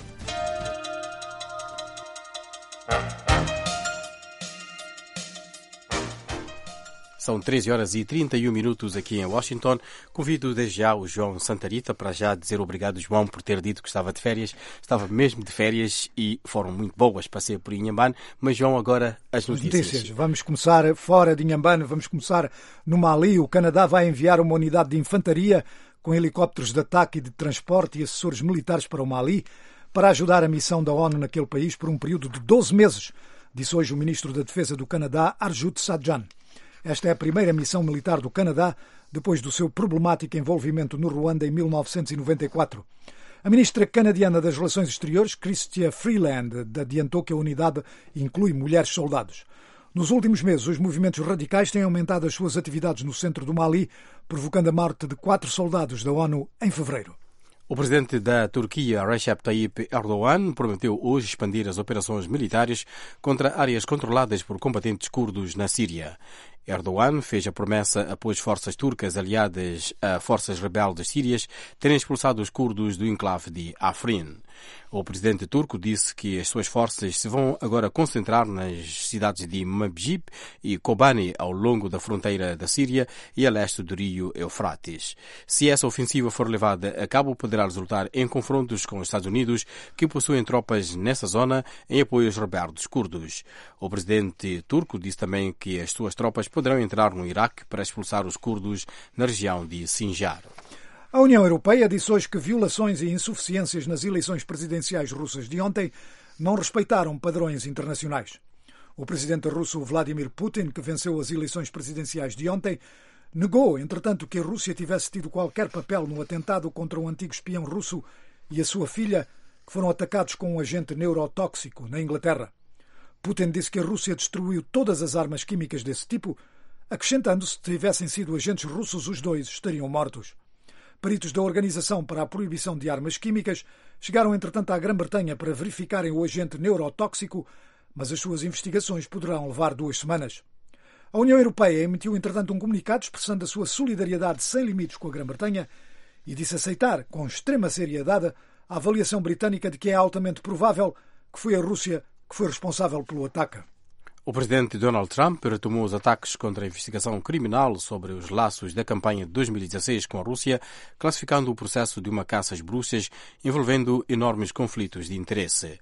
São treze horas e trinta e um minutos aqui em Washington. Convido desde já o João Santarita para já dizer obrigado, João, por ter dito que estava de férias. Estava mesmo de férias e foram muito boas. Passei por Inhambane. Mas, João, agora as notícias. notícias. Vamos começar fora de Inhambane. Vamos começar no Mali. O Canadá vai enviar uma unidade de infantaria com helicópteros de ataque e de transporte e assessores militares para o Mali para ajudar a missão da ONU naquele país por um período de doze meses, disse hoje o ministro da Defesa do Canadá, Arjut Sajjan. Esta é a primeira missão militar do Canadá depois do seu problemático envolvimento no Ruanda em mil novecentos e noventa e quatro. A ministra canadiana das Relações Exteriores, Chrystia Freeland, adiantou que a unidade inclui mulheres soldados. Nos últimos meses, os movimentos radicais têm aumentado as suas atividades no centro do Mali, provocando a morte de quatro soldados da ONU em fevereiro. O presidente da Turquia, Recep Tayyip Erdogan, prometeu hoje expandir as operações militares contra áreas controladas por combatentes curdos na Síria. Erdogan fez a promessa após forças turcas aliadas a forças rebeldes sírias terem expulsado os curdos do enclave de Afrin. O presidente turco disse que as suas forças se vão agora concentrar nas cidades de Manbij e Kobani ao longo da fronteira da Síria e a leste do rio Eufrates. Se essa ofensiva for levada a cabo, poderá resultar em confrontos com os Estados Unidos, que possuem tropas nessa zona em apoio aos rebeldes curdos. O presidente turco disse também que as suas tropas poderão entrar no Iraque para expulsar os curdos na região de Sinjar. A União Europeia disse hoje que violações e insuficiências nas eleições presidenciais russas de ontem não respeitaram padrões internacionais. O presidente russo Vladimir Putin, que venceu as eleições presidenciais de ontem, negou, entretanto, que a Rússia tivesse tido qualquer papel no atentado contra um antigo espião russo e a sua filha, que foram atacados com um agente neurotóxico na Inglaterra. Putin disse que a Rússia destruiu todas as armas químicas desse tipo, acrescentando se tivessem sido agentes russos, os dois estariam mortos. Peritos da Organização para a Proibição de Armas Químicas chegaram, entretanto, à Grã-Bretanha para verificarem o agente neurotóxico, mas as suas investigações poderão levar duas semanas. A União Europeia emitiu, entretanto, um comunicado expressando a sua solidariedade sem limites com a Grã-Bretanha e disse aceitar, com extrema seriedade, a avaliação britânica de que é altamente provável que foi a Rússia que foi responsável pelo ataque. O presidente Donald Trump retomou os ataques contra a investigação criminal sobre os laços da campanha de dois mil e dezasseis com a Rússia, classificando o processo de uma caça às bruxas envolvendo enormes conflitos de interesse.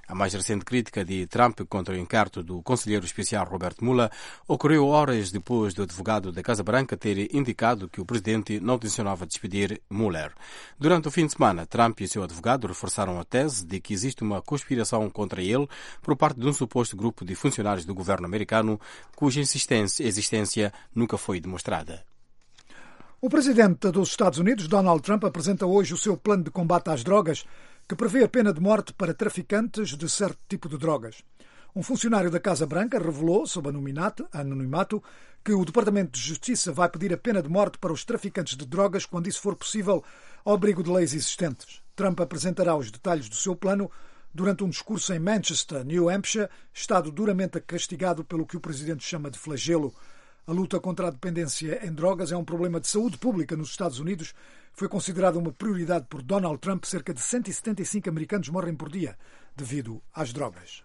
A mais recente crítica de Trump contra o encargo do conselheiro especial Robert Mueller ocorreu horas depois do advogado da Casa Branca ter indicado que o presidente não tencionava despedir Mueller. Durante o fim de semana, Trump e seu advogado reforçaram a tese de que existe uma conspiração contra ele por parte de um suposto grupo de funcionários do governo americano cuja existência nunca foi demonstrada. O presidente dos Estados Unidos, Donald Trump, apresenta hoje o seu plano de combate às drogas, que prevê a pena de morte para traficantes de certo tipo de drogas. Um funcionário da Casa Branca revelou, sob anonimato, que o Departamento de Justiça vai pedir a pena de morte para os traficantes de drogas quando isso for possível, ao abrigo de leis existentes. Trump apresentará os detalhes do seu plano durante um discurso em Manchester, New Hampshire, estado duramente castigado pelo que o presidente chama de flagelo. A luta contra a dependência em drogas é um problema de saúde pública nos Estados Unidos. Foi considerada uma prioridade por Donald Trump. Cerca de cento e setenta e cinco americanos morrem por dia devido às drogas.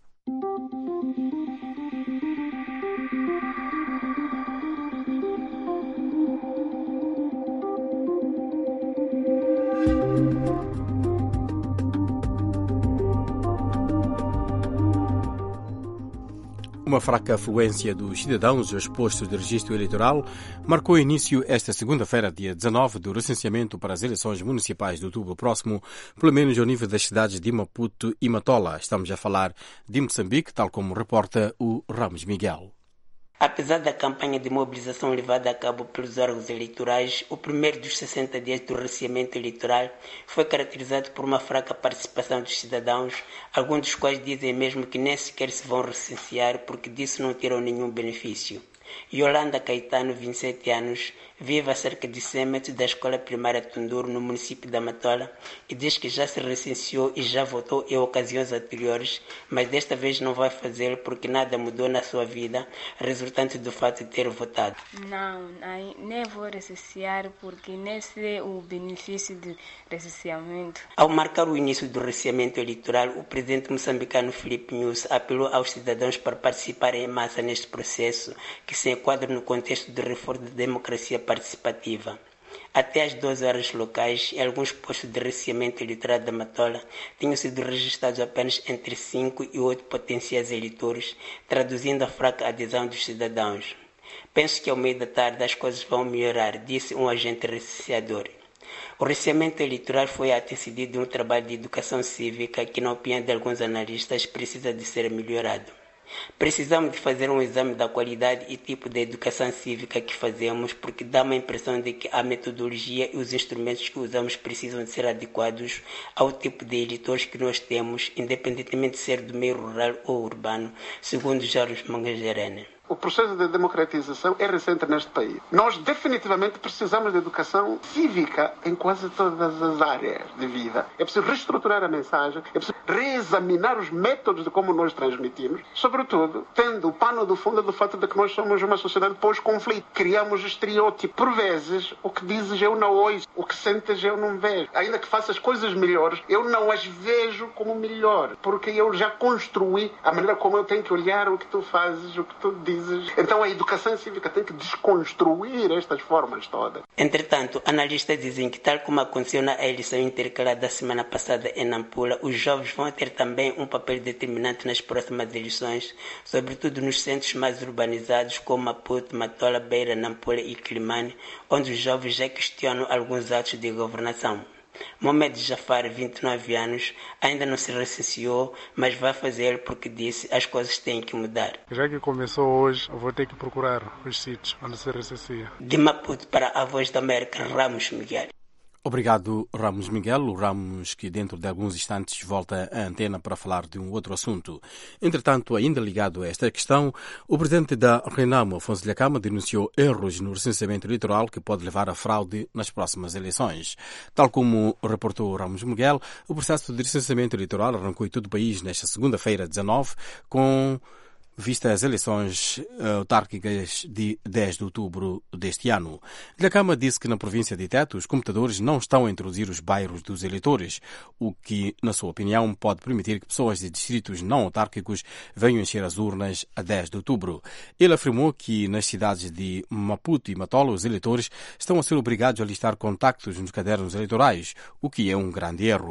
Uma fraca afluência dos cidadãos aos postos de registro eleitoral marcou início esta segunda-feira, dia dezanove, do recenseamento para as eleições municipais de outubro próximo, pelo menos ao nível das cidades de Maputo e Matola. Estamos a falar de Moçambique, tal como reporta o Ramos Miguel. Apesar da campanha de mobilização levada a cabo pelos órgãos eleitorais, o primeiro dos sessenta dias do recenseamento eleitoral foi caracterizado por uma fraca participação dos cidadãos, alguns dos quais dizem mesmo que nem sequer se vão recensear porque disso não terão nenhum benefício. Yolanda Caetano, vinte e sete anos, vive a cerca de cem metros da escola primária Tunduro, no município da Matola, e diz que já se recenseou e já votou em ocasiões anteriores, mas desta vez não vai fazê-lo porque nada mudou na sua vida, resultante do fato de ter votado. Não, nem vou recensear porque nem sei o benefício do recenseamento. Ao marcar o início do recenseamento eleitoral, o presidente moçambicano Filipe Nyusi apelou aos cidadãos para participarem em massa neste processo, que se enquadra no contexto de reforço da democracia participativa. Até às doze horas locais, em alguns postos de recenseamento eleitoral da Matola, tinham sido registrados apenas entre cinco e oito potenciais eleitores, traduzindo a fraca adesão dos cidadãos. Penso que ao meio da tarde as coisas vão melhorar, disse um agente recenseador. O recenseamento eleitoral foi antecedido de um trabalho de educação cívica que, na opinião de alguns analistas, precisa de ser melhorado. Precisamos de fazer um exame da qualidade e tipo de educação cívica que fazemos, porque dá uma impressão de que a metodologia e os instrumentos que usamos precisam de ser adequados ao tipo de eleitores que nós temos, independentemente de ser do meio rural ou urbano, segundo Jorge Mangagerene. O processo de democratização é recente neste país. Nós definitivamente precisamos de educação cívica em quase todas as áreas de vida. É preciso reestruturar a mensagem, é preciso reexaminar os métodos de como nós transmitimos, sobretudo tendo o pano do fundo do fato de que nós somos uma sociedade pós-conflito. Criamos estereótipos. Por vezes, o que dizes eu não ouço, o que sentes eu não vejo. Ainda que faças coisas melhores, eu não as vejo como melhor, porque eu já construí a maneira como eu tenho que olhar o que tu fazes, o que tu dizes. Então a educação cívica tem que desconstruir estas formas todas. Entretanto, analistas dizem que, tal como aconteceu na eleição intercalar da semana passada em Nampula, os jovens vão ter também um papel determinante nas próximas eleições, sobretudo nos centros mais urbanizados como Maputo, Matola, Beira, Nampula e Quilimane, onde os jovens já questionam alguns atos de governação. Mohamed Jafar, vinte e nove anos, ainda não se recenseou, mas vai fazer porque disse as coisas têm que mudar. Já que começou hoje, eu vou ter que procurar os sítios onde se recenseia. De Maputo para a Voz da América, Ramos Miguel. Obrigado, Ramos Miguel. O Ramos que dentro de alguns instantes volta à antena para falar de um outro assunto. Entretanto, ainda ligado a esta questão, o presidente da Renamo, Afonso Dhlakama, denunciou erros no recenseamento eleitoral que pode levar a fraude nas próximas eleições. Tal como reportou Ramos Miguel, o processo de recenseamento eleitoral arrancou em todo o país nesta segunda-feira, dezanove, com vista às eleições autárquicas de dez de outubro deste ano. Dhlakama disse que na província de Tete os computadores não estão a introduzir os bairros dos eleitores, o que, na sua opinião, pode permitir que pessoas de distritos não autárquicos venham encher as urnas a dez de outubro. Ele afirmou que nas cidades de Maputo e Matola os eleitores estão a ser obrigados a listar contactos nos cadernos eleitorais, o que é um grande erro.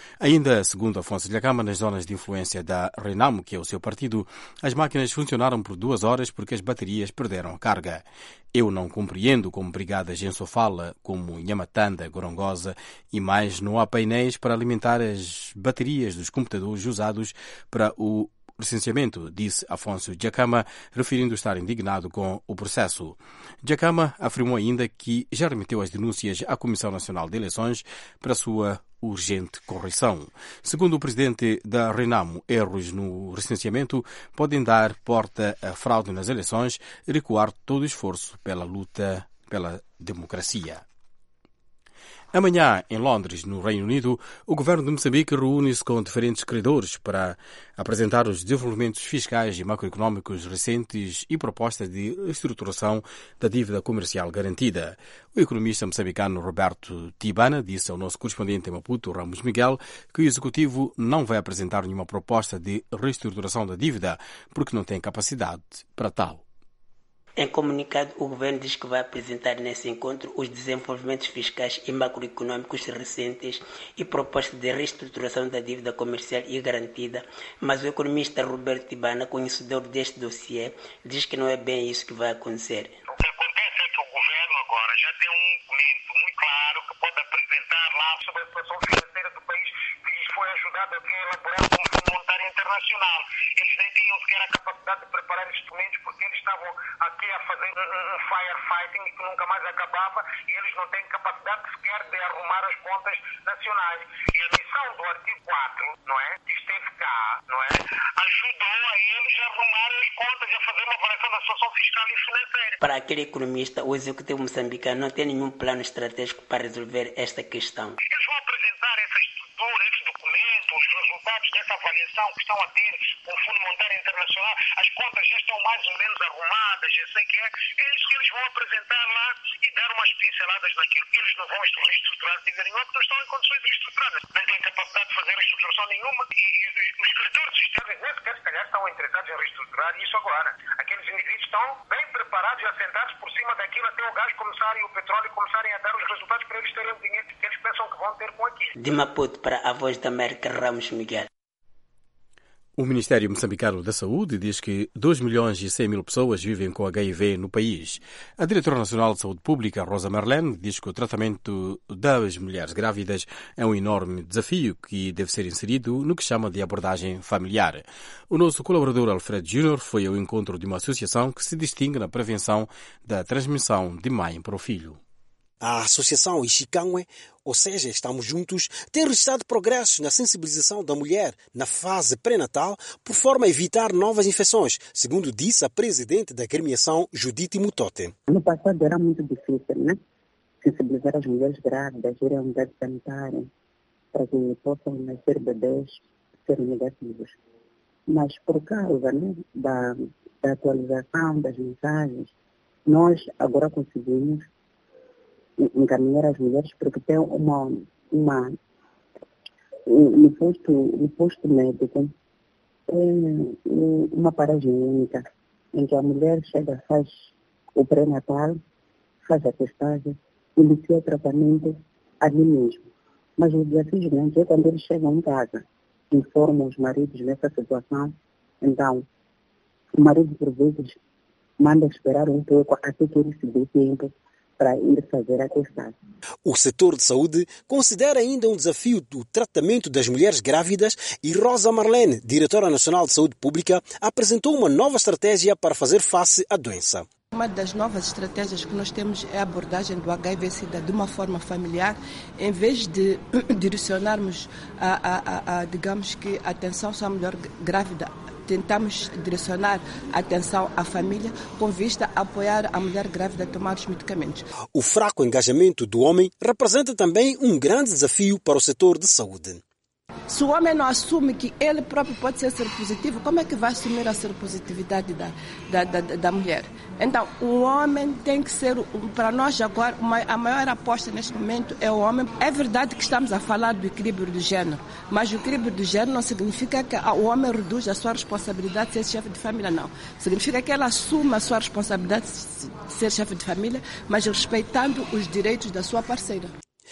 Ainda, segundo Afonso Dhlakama, nas zonas de influência da Renamo, que é o seu partido, as máquinas funcionaram por duas horas porque as baterias perderam a carga. Eu não compreendo como brigadas em Sofala, como Nhamatanda, Gorongosa e mais, não há painéis para alimentar as baterias dos computadores usados para o licenciamento, disse Afonso Dhlakama, referindo estar indignado com o processo. Dhlakama afirmou ainda que já remeteu as denúncias à Comissão Nacional de Eleições para sua urgente correção. Segundo o presidente da Renamo, erros no licenciamento podem dar porta a fraude nas eleições e recuar todo o esforço pela luta pela democracia. Amanhã, em Londres, no Reino Unido, o governo de Moçambique reúne-se com diferentes credores para apresentar os desenvolvimentos fiscais e macroeconómicos recentes e propostas de reestruturação da dívida comercial garantida. O economista moçambicano Roberto Tibana disse ao nosso correspondente em Maputo, Ramos Miguel, que o executivo não vai apresentar nenhuma proposta de reestruturação da dívida porque não tem capacidade para tal. Em comunicado, o governo diz que vai apresentar nesse encontro os desenvolvimentos fiscais e macroeconômicos recentes e propostas de reestruturação da dívida comercial e garantida, mas o economista Roberto Tibana, conhecedor deste dossiê, diz que não é bem isso que vai acontecer. O que acontece é que o governo agora já tem um documento muito claro que pode apresentar lá sobre a situação financeira do país que lhes foi ajudado a elaborar como Fundo Monetário Internacional. Eles nem tinham sequer a capacidade de preparar estes documentos porque eles estavam aqui a fazer um, um firefighting que nunca mais acabava e eles não têm capacidade sequer de arrumar as contas nacionais. E a missão do artigo quatro, não é, que esteve cá, não é, ajudou a eles a arrumar as contas e a fazer uma avaliação da situação fiscal e financeira. Para aquele economista, o executivo moçambicano não tem nenhum plano estratégico para resolver esta questão. Eles vão apresentar essa estrutura, esses documentos, os resultados dessa avaliação que estão a ter com o Fundo Monetário Internacional. As contas já estão mais ou menos arrumadas, já sei que é. É isso que eles vão apresentar lá e dar umas pinceladas naquilo. Eles não vão reestruturar dívida nenhuma porque não estão em condições de reestruturar. Não têm capacidade de fazer reestruturação nenhuma e, e os credores externos nem sequer se calhar estão interessados em reestruturar isso agora. Aqueles indivíduos estão bem preparados e assentados por cima daquilo até o gás começar e o petróleo começarem a dar os resultados para eles terem o dinheiro que eles pensam que vão ter com aquilo. De Maputo para a Voz da América, Ramos Miguel. O Ministério Moçambicano da Saúde diz que dois milhões e cem mil pessoas vivem com H I V no país. A Diretora Nacional de Saúde Pública, Rosa Marlene, diz que o tratamento das mulheres grávidas é um enorme desafio que deve ser inserido no que chama de abordagem familiar. O nosso colaborador Alfredo Júnior foi ao encontro de uma associação que se distingue na prevenção da transmissão de mãe para o filho. A Associação Ixicangwe, ou seja, Estamos Juntos, tem registrado progressos na sensibilização da mulher na fase pré-natal por forma a evitar novas infecções, segundo disse a presidente da agremiação, Judite Mutote. No passado era muito difícil, né? Sensibilizar as mulheres grávidas, ir à unidade sanitária, para que possam nascer bebês serem negativos. Mas por causa, né, da, da atualização das mensagens, nós agora conseguimos encaminhar as mulheres porque tem uma, uma no posto, no posto médico tem uma paragem única em que a mulher chega, faz o pré-natal, faz a testagem, inicia o tratamento ali mesmo. Mas o desafio grande é quando eles chegam em casa, informam os maridos nessa situação, então o marido por vezes manda esperar um pouco até que ele se dê tempo para ir fazer a testagem. O setor de saúde considera ainda um desafio do tratamento das mulheres grávidas e Rosa Marlene, diretora nacional de saúde pública, apresentou uma nova estratégia para fazer face à doença. Uma das novas estratégias que nós temos é a abordagem do H I V-Sida de uma forma familiar, em vez de direcionarmos a, a, a, a digamos que a atenção só à mulher grávida. Tentamos direcionar a atenção à família com vista a apoiar a mulher grávida a tomar os medicamentos. O fraco engajamento do homem representa também um grande desafio para o setor de saúde. Se o homem não assume que ele próprio pode ser seropositivo, como é que vai assumir a seropositividade da, da, da, da mulher? Então, o homem tem que ser, para nós agora, a maior aposta neste momento é o homem. É verdade que estamos a falar do equilíbrio do género, mas o equilíbrio do género não significa que o homem reduz a sua responsabilidade de ser chefe de família, não. Significa que ele assume a sua responsabilidade de ser chefe de família, mas respeitando os direitos da sua parceira.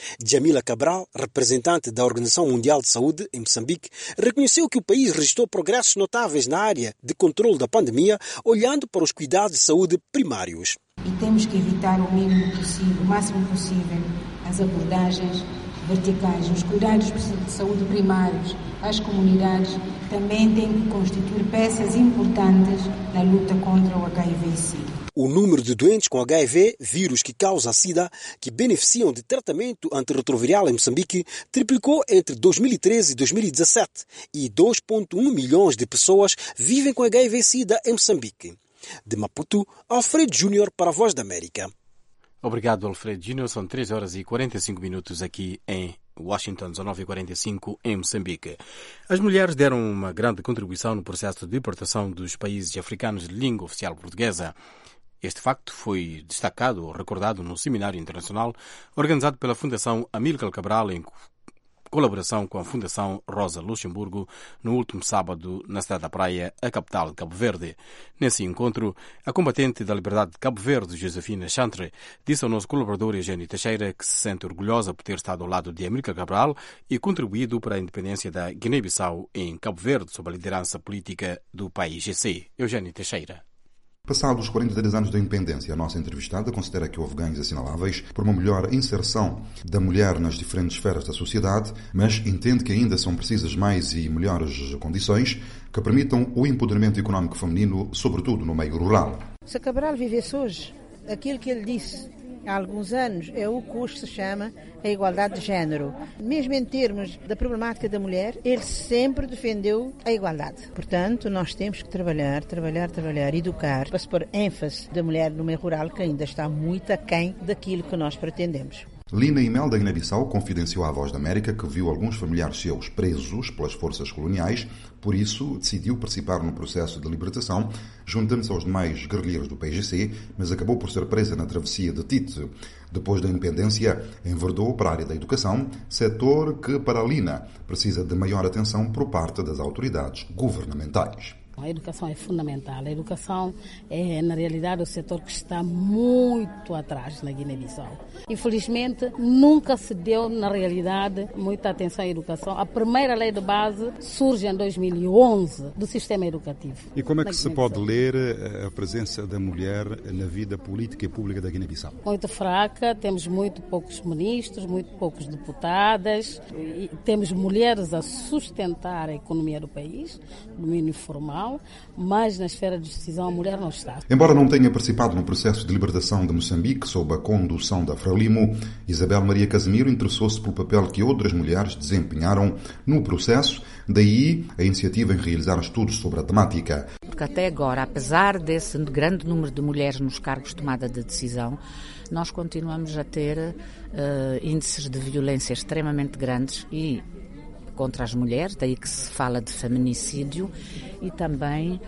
Jamila Cabral, representante da Organização Mundial de Saúde em Moçambique, reconheceu que o país registrou progressos notáveis na área de controle da pandemia, olhando para os cuidados de saúde primários. E temos que evitar o mínimo possível, o máximo possível, as abordagens verticais. Os cuidados de saúde primários às comunidades também têm que constituir peças importantes na luta contra o H I V e SIDA. O número de doentes com H I V, vírus que causa a SIDA, que beneficiam de tratamento antirretroviral em Moçambique, triplicou entre dois mil e treze e dois mil e dezassete e dois vírgula um milhões de pessoas vivem com H I V e SIDA em Moçambique. De Maputo, Alfredo Júnior para a Voz da América. Obrigado, Alfredo Júnior. São três horas e quarenta e cinco minutos aqui em Washington, nove e quarenta e cinco em Moçambique. As mulheres deram uma grande contribuição no processo de libertação dos países africanos de língua oficial portuguesa. Este facto foi destacado ou recordado num seminário internacional organizado pela Fundação Amílcar Cabral em colaboração com a Fundação Rosa Luxemburgo no último sábado na cidade da Praia, a capital de Cabo Verde. Nesse encontro, a combatente da liberdade de Cabo Verde, Josefina Chantre, disse ao nosso colaborador Eugênio Teixeira que se sente orgulhosa por ter estado ao lado de Amílcar Cabral e contribuído para a independência da Guiné-Bissau em Cabo Verde sob a liderança política do país G C. Eugênio Teixeira. Passados quarenta e três anos da independência, a nossa entrevistada considera que houve ganhos assinaláveis por uma melhor inserção da mulher nas diferentes esferas da sociedade, mas entende que ainda são precisas mais e melhores condições que permitam o empoderamento económico feminino, sobretudo no meio rural. Se Cabral vivesse hoje, aquilo que ele disse há alguns anos é o que hoje se chama a igualdade de género. Mesmo em termos da problemática da mulher, ele sempre defendeu a igualdade. Portanto, nós temos que trabalhar, trabalhar, trabalhar, educar, para se pôr ênfase da mulher no meio rural, que ainda está muito aquém daquilo que nós pretendemos. Lina Imel, da Guiné-Bissau, confidenciou à Voz da América que viu alguns familiares seus presos pelas forças coloniais, por isso decidiu participar no processo de libertação, juntando-se aos demais guerrilheiros do P I G C, mas acabou por ser presa na travessia de Tite. Depois da independência, enverdou para a área da educação, setor que, para a Lina, precisa de maior atenção por parte das autoridades governamentais. A educação é fundamental. A educação é, na realidade, o setor que está muito atrás na Guiné-Bissau. Infelizmente, nunca se deu, na realidade, muita atenção à educação. A primeira lei de base surge em dois mil e onze do sistema educativo. E como é que se pode ler a presença da mulher na vida política e pública da Guiné-Bissau? Muito fraca, temos muito poucos ministros, muito poucos deputadas, e temos mulheres a sustentar a economia do país, no domínio formal, mas na esfera de decisão a mulher não está. Embora não tenha participado no processo de libertação de Moçambique sob a condução da Frelimo, Isabel Maria Casimiro interessou-se pelo papel que outras mulheres desempenharam no processo, daí a iniciativa em realizar estudos sobre a temática. Porque até agora, apesar desse grande número de mulheres nos cargos de tomada de decisão, nós continuamos a ter uh, índices de violência extremamente grandes e contra as mulheres, daí que se fala de feminicídio, e também,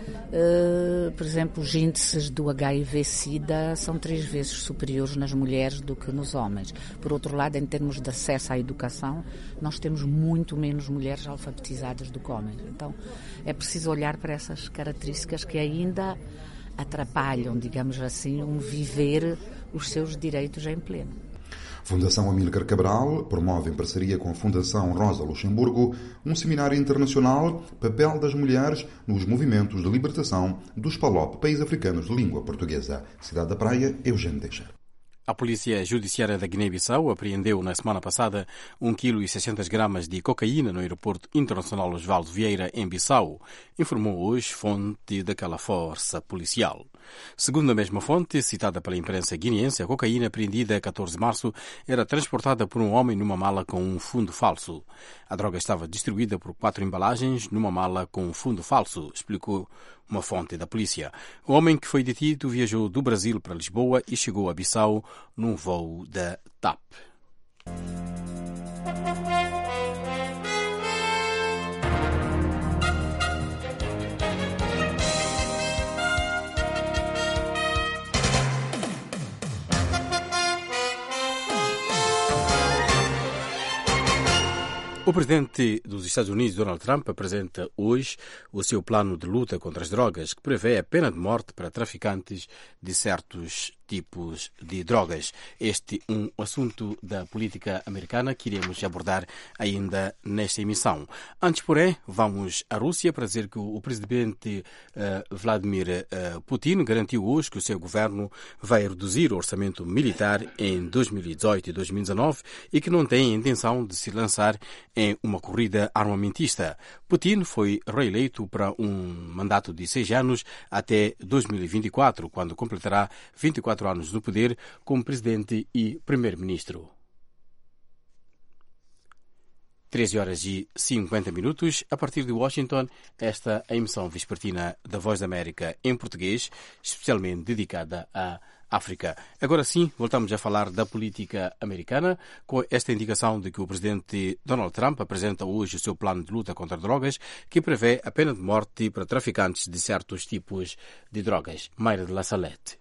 uh, por exemplo, os índices do H I V SIDA são três vezes superiores nas mulheres do que nos homens. Por outro lado, em termos de acesso à educação, nós temos muito menos mulheres alfabetizadas do que homens. Então, é preciso olhar para essas características que ainda atrapalham, digamos assim, um viver os seus direitos em pleno. Fundação Amílcar Cabral promove em parceria com a Fundação Rosa Luxemburgo um seminário internacional Papel das Mulheres nos Movimentos de Libertação dos P A L O P, Países Africanos de Língua Portuguesa. Cidade da Praia, Eugênio Teixeira. A Polícia Judiciária da Guiné-Bissau apreendeu na semana passada um vírgula seiscentos gramas de cocaína no aeroporto internacional Osvaldo Vieira, em Bissau, informou hoje fonte daquela força policial. Segundo a mesma fonte, citada pela imprensa guineense, a cocaína apreendida a catorze de março era transportada por um homem numa mala com um fundo falso. A droga estava distribuída por quatro embalagens numa mala com um fundo falso, explicou uma fonte da polícia. O homem que foi detido viajou do Brasil para Lisboa e chegou a Bissau num voo da TAP. O presidente dos Estados Unidos, Donald Trump, apresenta hoje o seu plano de luta contra as drogas, que prevê a pena de morte para traficantes de certos tipos de drogas. Este é um assunto da política americana que iremos abordar ainda nesta emissão. Antes, porém, vamos à Rússia para dizer que o presidente uh, Vladimir uh, Putin garantiu hoje que o seu governo vai reduzir o orçamento militar em dois mil e dezoito e dois mil e dezanove e que não tem a intenção de se lançar em uma corrida armamentista. Putin foi reeleito para um mandato de seis anos até dois mil e vinte e quatro, quando completará vinte e quatro anos no poder como presidente e primeiro-ministro. treze horas e cinquenta minutos. A partir de Washington, esta é a emissão vespertina da Voz da América em português, especialmente dedicada à África. Agora sim, voltamos a falar da política americana, com esta indicação de que o presidente Donald Trump apresenta hoje o seu plano de luta contra drogas, que prevê a pena de morte para traficantes de certos tipos de drogas. Mayra de La Salette.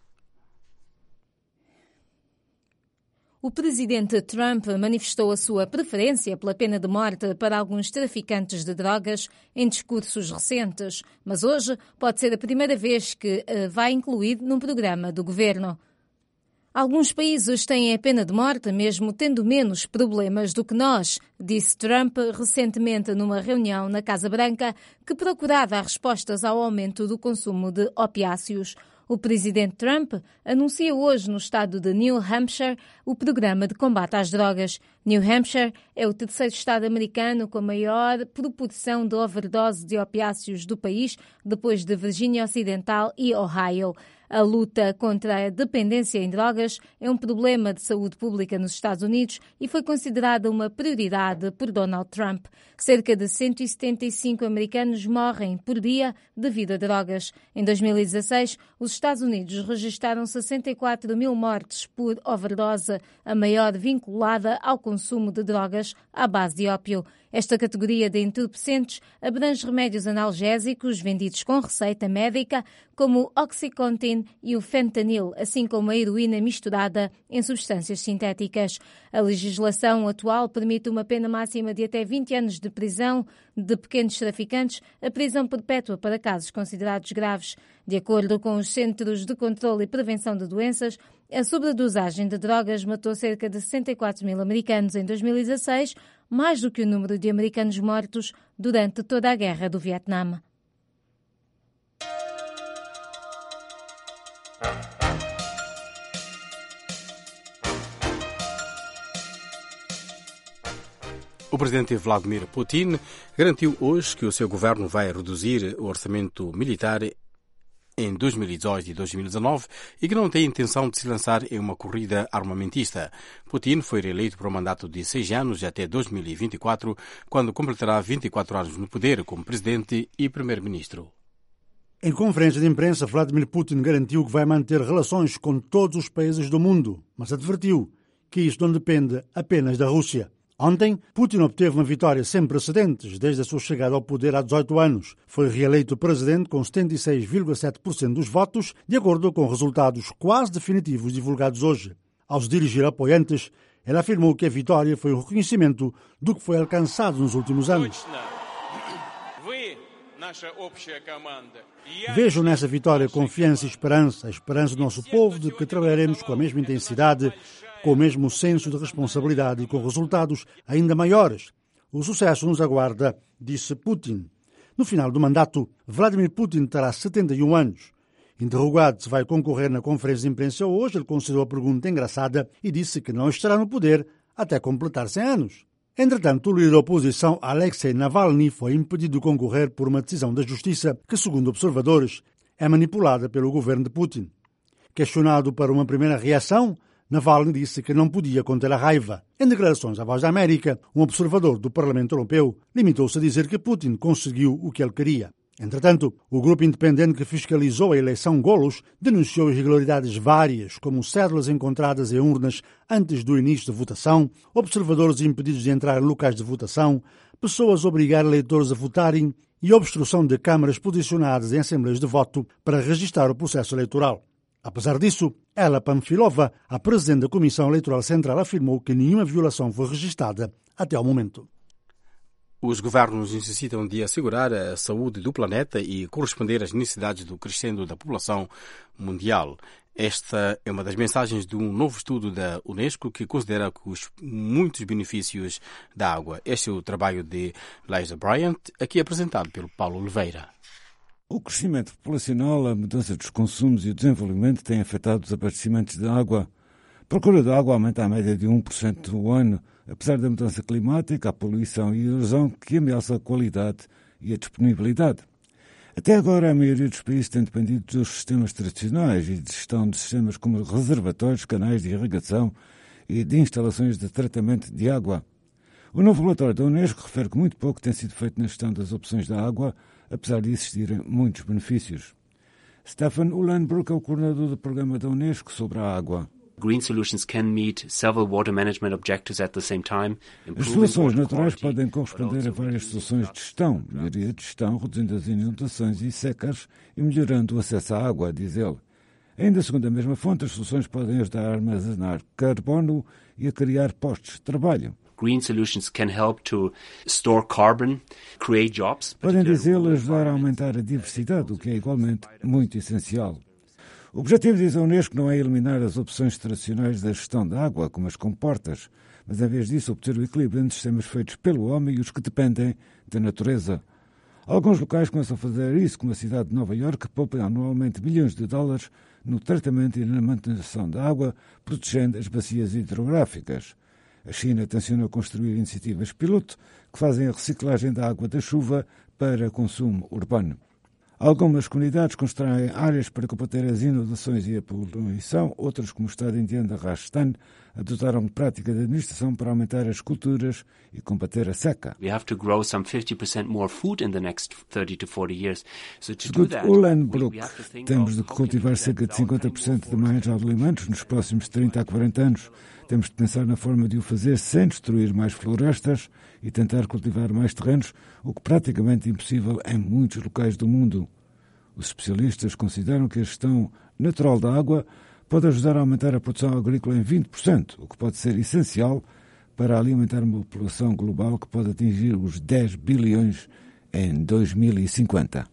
O presidente Trump manifestou a sua preferência pela pena de morte para alguns traficantes de drogas em discursos recentes, mas hoje pode ser a primeira vez que a vai incluir num programa do governo. Alguns países têm a pena de morte mesmo tendo menos problemas do que nós, disse Trump recentemente numa reunião na Casa Branca que procurava dar respostas ao aumento do consumo de opiáceos. O presidente Trump anuncia hoje no estado de New Hampshire o programa de combate às drogas. New Hampshire é o terceiro estado americano com a maior proporção de overdose de opiáceos do país, depois de Virgínia Ocidental e Ohio. A luta contra a dependência em drogas é um problema de saúde pública nos Estados Unidos e foi considerada uma prioridade por Donald Trump. Cerca de cento e setenta e cinco americanos morrem por dia devido a drogas. Em dois mil e dezasseis, os Estados Unidos registraram sessenta e quatro mil mortes por overdose, a maior vinculada ao consumo de drogas à base de ópio. Esta categoria de entorpecentes abrange remédios analgésicos vendidos com receita médica, como o Oxycontin e o fentanil, assim como a heroína misturada em substâncias sintéticas. A legislação atual permite uma pena máxima de até vinte anos de prisão de pequenos traficantes, a prisão perpétua para casos considerados graves. De acordo com os Centros de Controlo e Prevenção de Doenças, a sobredosagem de drogas matou cerca de sessenta e quatro mil americanos em dois mil e dezasseis, mais do que o número de americanos mortos durante toda a Guerra do Vietnã. O presidente Vladimir Putin garantiu hoje que o seu governo vai reduzir o orçamento militar em dois mil e dezoito e dois mil e dezanove e que não tem intenção de se lançar em uma corrida armamentista. Putin foi reeleito para um mandato de seis anos até dois mil e vinte e quatro, quando completará vinte e quatro anos no poder como presidente e primeiro-ministro. Em conferência de imprensa, Vladimir Putin garantiu que vai manter relações com todos os países do mundo, mas advertiu que isso não depende apenas da Rússia. Ontem, Putin obteve uma vitória sem precedentes desde a sua chegada ao poder há dezoito anos. Foi reeleito presidente com setenta e seis vírgula sete por cento dos votos, de acordo com resultados quase definitivos divulgados hoje. Ao se dirigir a apoiantes, ele afirmou que a vitória foi um reconhecimento do que foi alcançado nos últimos anos. Vejo nessa vitória confiança e esperança, a esperança do nosso povo de que trabalharemos com a mesma intensidade, com o mesmo senso de responsabilidade e com resultados ainda maiores. O sucesso nos aguarda, disse Putin. No final do mandato, Vladimir Putin terá setenta e um anos. Interrogado se vai concorrer na conferência de imprensa hoje, ele considerou a pergunta engraçada e disse que não estará no poder até completar cem anos. Entretanto, o líder da oposição, Alexei Navalny, foi impedido de concorrer por uma decisão da justiça que, segundo observadores, é manipulada pelo governo de Putin. Questionado para uma primeira reação, Navalny disse que não podia conter a raiva. Em declarações à Voz da América, um observador do Parlamento Europeu limitou-se a dizer que Putin conseguiu o que ele queria. Entretanto, o grupo independente que fiscalizou a eleição Golos denunciou irregularidades várias, como cédulas encontradas em urnas antes do início da votação, observadores impedidos de entrar em locais de votação, pessoas a obrigar eleitores a votarem e obstrução de câmaras posicionadas em assembleias de voto para registrar o processo eleitoral. Apesar disso, Ela Pamfilova, a presidente da Comissão Eleitoral Central, afirmou que nenhuma violação foi registrada até ao momento. Os governos necessitam de assegurar a saúde do planeta e corresponder às necessidades do crescendo da população mundial. Esta é uma das mensagens de um novo estudo da Unesco que considera que os muitos benefícios da água. Este é o trabalho de Liza Bryant, aqui apresentado pelo Paulo Oliveira. O crescimento populacional, a mudança dos consumos e o desenvolvimento têm afetado os abastecimentos de água. A procura de água aumenta à média de um por cento no ano, apesar da mudança climática, a poluição e a erosão que ameaça a qualidade e a disponibilidade. Até agora, a maioria dos países tem dependido dos sistemas tradicionais e de gestão de sistemas como reservatórios, canais de irrigação e de instalações de tratamento de água. O novo relatório da Unesco refere que muito pouco tem sido feito na gestão das opções da água, apesar de existirem muitos benefícios. Stefan Uhlenbrook é o coordenador do programa da Unesco sobre a água. Green solutions can meet several water management objectives at the same time. As soluções naturais podem corresponder a várias soluções de gestão, melhoria de gestão, reduzindo as inundações e secas e melhorando o acesso à água, diz ele. Ainda segundo a mesma fonte, as soluções podem ajudar a armazenar carbono e a criar postos de trabalho. Green solutions can help to store carbon, create jobs. Podem, diz ele, ajudar a aumentar a diversidade, o que é igualmente muito essencial. O objetivo, diz a Unesco, não é eliminar as opções tradicionais da gestão da água, como as comportas, mas, em vez disso, obter o equilíbrio entre sistemas feitos pelo homem e os que dependem da natureza. Alguns locais começam a fazer isso, como a cidade de Nova Iorque, que poupa anualmente milhões de dólares no tratamento e na manutenção da água, protegendo as bacias hidrográficas. A China tenciona construir iniciativas piloto que fazem a reciclagem da água da chuva para consumo urbano. Algumas comunidades constroem áreas para combater as inundações e a poluição, outras, como o estado indiano de Rajasthan, adotaram prática de administração para aumentar as culturas e combater a seca. We have to grow some fifty percent more food in the next thirty to forty years. So to do Segundo that, Uhlenbrook, temos de cultivar cerca de cinquenta por cento de mais alimentos nos próximos trinta a quarenta anos. Temos de pensar na forma de o fazer sem destruir mais florestas e tentar cultivar mais terrenos, o que praticamente é impossível em muitos locais do mundo. Os especialistas consideram que a gestão natural da água pode ajudar a aumentar a produção agrícola em vinte por cento, o que pode ser essencial para alimentar uma população global que pode atingir os dez bilhões em dois mil e cinquenta.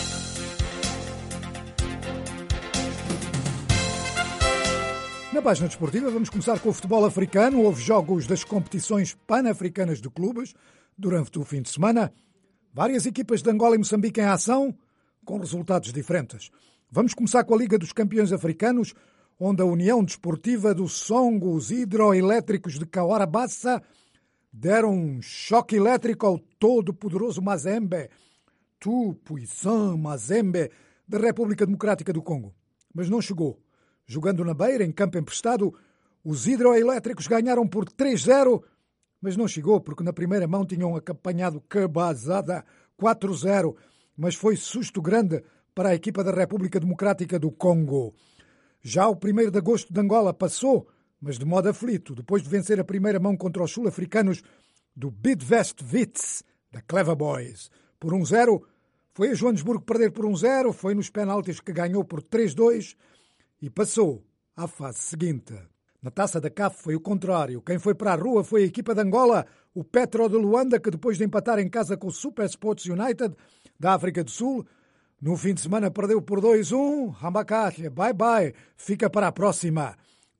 Na página desportiva vamos começar com o futebol africano. Houve jogos das competições pan-africanas de clubes durante o fim de semana. Várias equipas de Angola e Moçambique em ação, com resultados diferentes. Vamos começar com a Liga dos Campeões Africanos, onde a União Desportiva do Songo, os hidroelétricos de Kawarabassa, deram um choque elétrico ao todo-poderoso Mazembe, tout puissant Mazembe, da República Democrática do Congo. Mas não chegou. Jogando na Beira, em campo emprestado, os hidroelétricos ganharam por três a zero, mas não chegou porque na primeira mão tinham apanhado Cabazada quatro a zero, mas foi susto grande para a equipa da República Democrática do Congo. Já o primeiro de agosto de Angola passou, mas de modo aflito, depois de vencer a primeira mão contra os sul-africanos do Bidvest Wits, da Clever Boys, por um a zero. Foi a Joanesburgo perder por um a zero, foi nos penaltis que ganhou por três a dois e passou à fase seguinte. Na Taça da C A F foi o contrário. Quem foi para a rua foi a equipa de Angola, o Petro de Luanda, que depois de empatar em casa com o Super Sports United da África do Sul, no fim de semana perdeu por dois a um. Rambacácia, bye bye, fica para a próxima.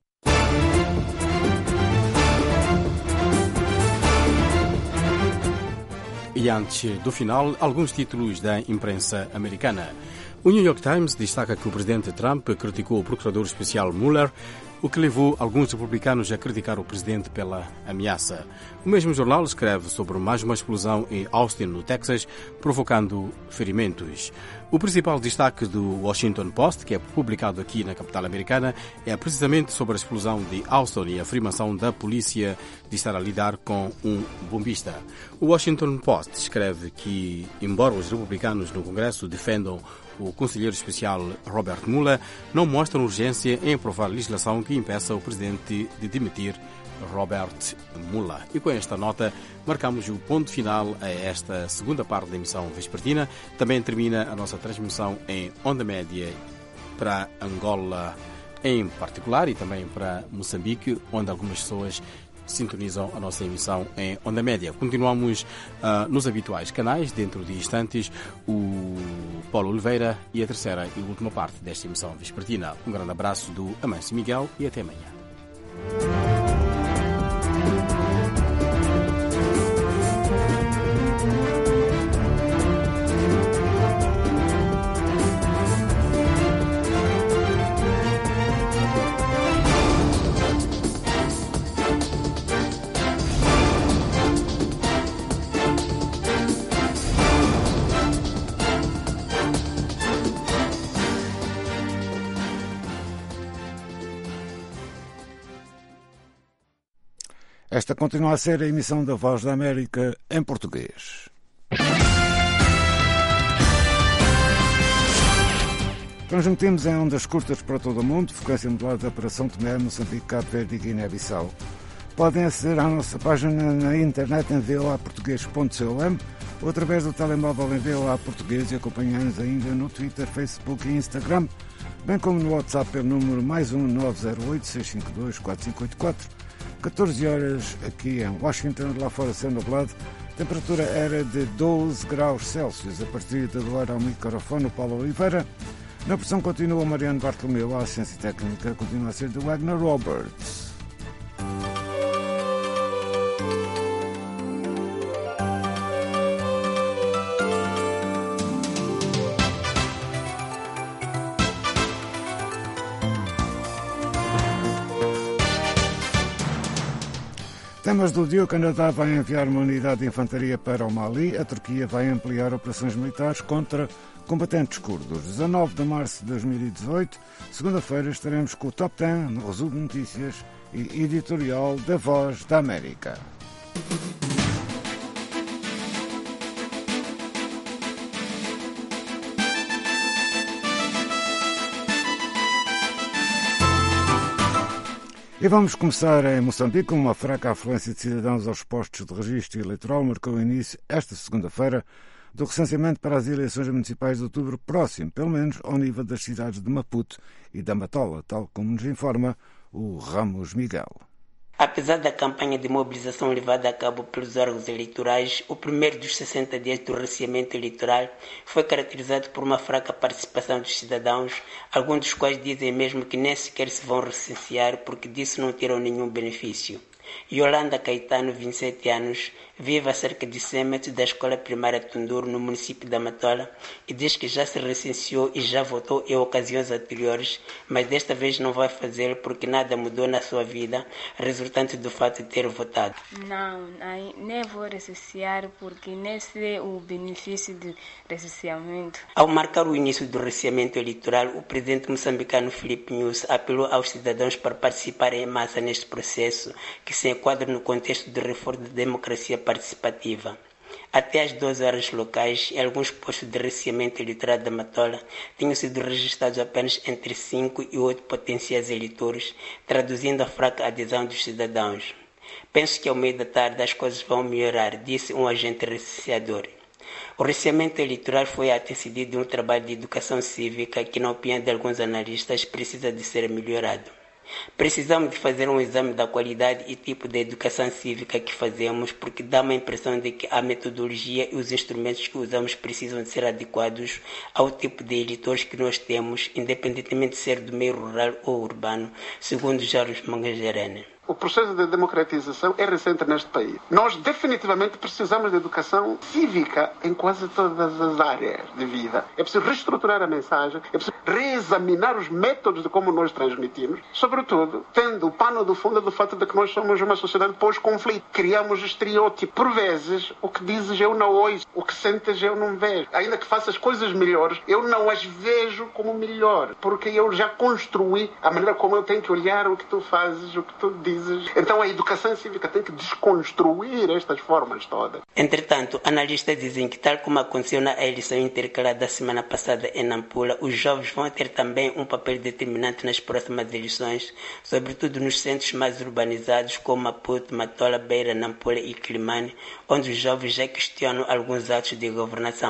E antes do final, alguns títulos da imprensa americana. O New York Times destaca que o presidente Trump criticou o procurador especial Mueller, o que levou alguns republicanos a criticar o presidente pela ameaça. O mesmo jornal escreve sobre mais uma explosão em Austin, no Texas, provocando ferimentos. O principal destaque do Washington Post, que é publicado aqui na capital americana, é precisamente sobre a explosão de Austin e a afirmação da polícia de estar a lidar com um bombista. O Washington Post escreve que, embora os republicanos no Congresso defendam o conselheiro especial Robert Mueller, não mostram urgência em aprovar legislação que impeça o presidente de demitir Robert Mueller. E com esta nota marcamos o ponto final a esta segunda parte da emissão vespertina. Também termina a nossa transmissão em onda média para Angola em particular e também para Moçambique, onde algumas pessoas sintonizam a nossa emissão em onda média. Continuamos uh, nos habituais canais. Dentro de instantes, o Paulo Oliveira e a terceira e última parte desta emissão vespertina. Um grande abraço do Amâncio Miguel e até amanhã. Esta continua a ser a emissão da Voz da América em português. Transmitimos em ondas curtas para todo o mundo, frequência modulada para São Tomé, Moçambique, Cabo Verde e Guiné-Bissau. Podem aceder à nossa página na internet em v o a português ponto com ou através do telemóvel em V O A Português e acompanhar-nos ainda no Twitter, Facebook e Instagram, bem como no WhatsApp pelo número mais um nove zero oito, seis cinco dois, quatro cinco oito quatro. catorze horas aqui em Washington, lá fora sendo nublado, temperatura era de doze graus Celsius. A partir de agora ao microfone o Paulo Oliveira. Na pressão continua Mariano Bartolomeu, a assistência técnica continua a ser de Wagner Roberts. Temas do dia: o Canadá vai enviar uma unidade de infantaria para o Mali, a Turquia vai ampliar operações militares contra combatentes curdos. dezanove de março de dois mil e dezoito, segunda-feira, estaremos com o Top dez no resumo de notícias e editorial da Voz da América. E vamos começar em Moçambique. Uma fraca afluência de cidadãos aos postos de registro eleitoral marcou o início, esta segunda-feira, do recenseamento para as eleições municipais de outubro próximo, pelo menos ao nível das cidades de Maputo e da Matola, tal como nos informa o Ramos Miguel. Apesar da campanha de mobilização levada a cabo pelos órgãos eleitorais, o primeiro dos sessenta dias do recenseamento eleitoral foi caracterizado por uma fraca participação dos cidadãos, alguns dos quais dizem mesmo que nem sequer se vão recensear porque disso não terão nenhum benefício. Yolanda Caetano, vinte e sete anos, vive a cerca de cem metros da escola primária Tunduro, no município da Matola, e diz que já se recenseou e já votou em ocasiões anteriores, mas desta vez não vai fazê-lo porque nada mudou na sua vida, resultante do fato de ter votado. Não, nem vou recensear porque nem sei o benefício do recenseamento. Ao marcar o início do recenseamento eleitoral, o presidente moçambicano Filipe Nyusi apelou aos cidadãos para participarem em massa neste processo, que se enquadra no contexto de reforma da democracia participativa. Até às doze horas locais, em alguns postos de recenseamento eleitoral da Matola, tinham sido registrados apenas entre cinco e oito potenciais eleitores, traduzindo a fraca adesão dos cidadãos. Penso que ao meio da tarde as coisas vão melhorar, disse um agente recenseador. O recenseamento eleitoral foi antecedido de um trabalho de educação cívica que, na opinião de alguns analistas, precisa de ser melhorado. Precisamos de fazer um exame da qualidade e tipo de educação cívica que fazemos, porque dá uma impressão de que a metodologia e os instrumentos que usamos precisam de ser adequados ao tipo de eleitores que nós temos, independentemente de ser do meio rural ou urbano, segundo Jorge Mangajarene. O processo de democratização é recente neste país. Nós definitivamente precisamos de educação cívica em quase todas as áreas de vida. É preciso reestruturar a mensagem, é preciso reexaminar os métodos de como nós transmitimos, sobretudo tendo o pano do fundo do fato de que nós somos uma sociedade pós-conflito. Criamos estereótipos. Por vezes, o que dizes eu não ouço, o que sentes eu não vejo. Ainda que faças coisas melhores, eu não as vejo como melhor, porque eu já construí a maneira como eu tenho que olhar o que tu fazes, o que tu dizes. Então a educação cívica tem que desconstruir estas formas todas. Entretanto, analistas dizem que, tal como aconteceu na eleição intercalar da semana passada em Nampula, os jovens vão ter também um papel determinante nas próximas eleições, sobretudo nos centros mais urbanizados como Maputo, Matola, Beira, Nampula e Quilimane, onde os jovens já questionam alguns atos de governação.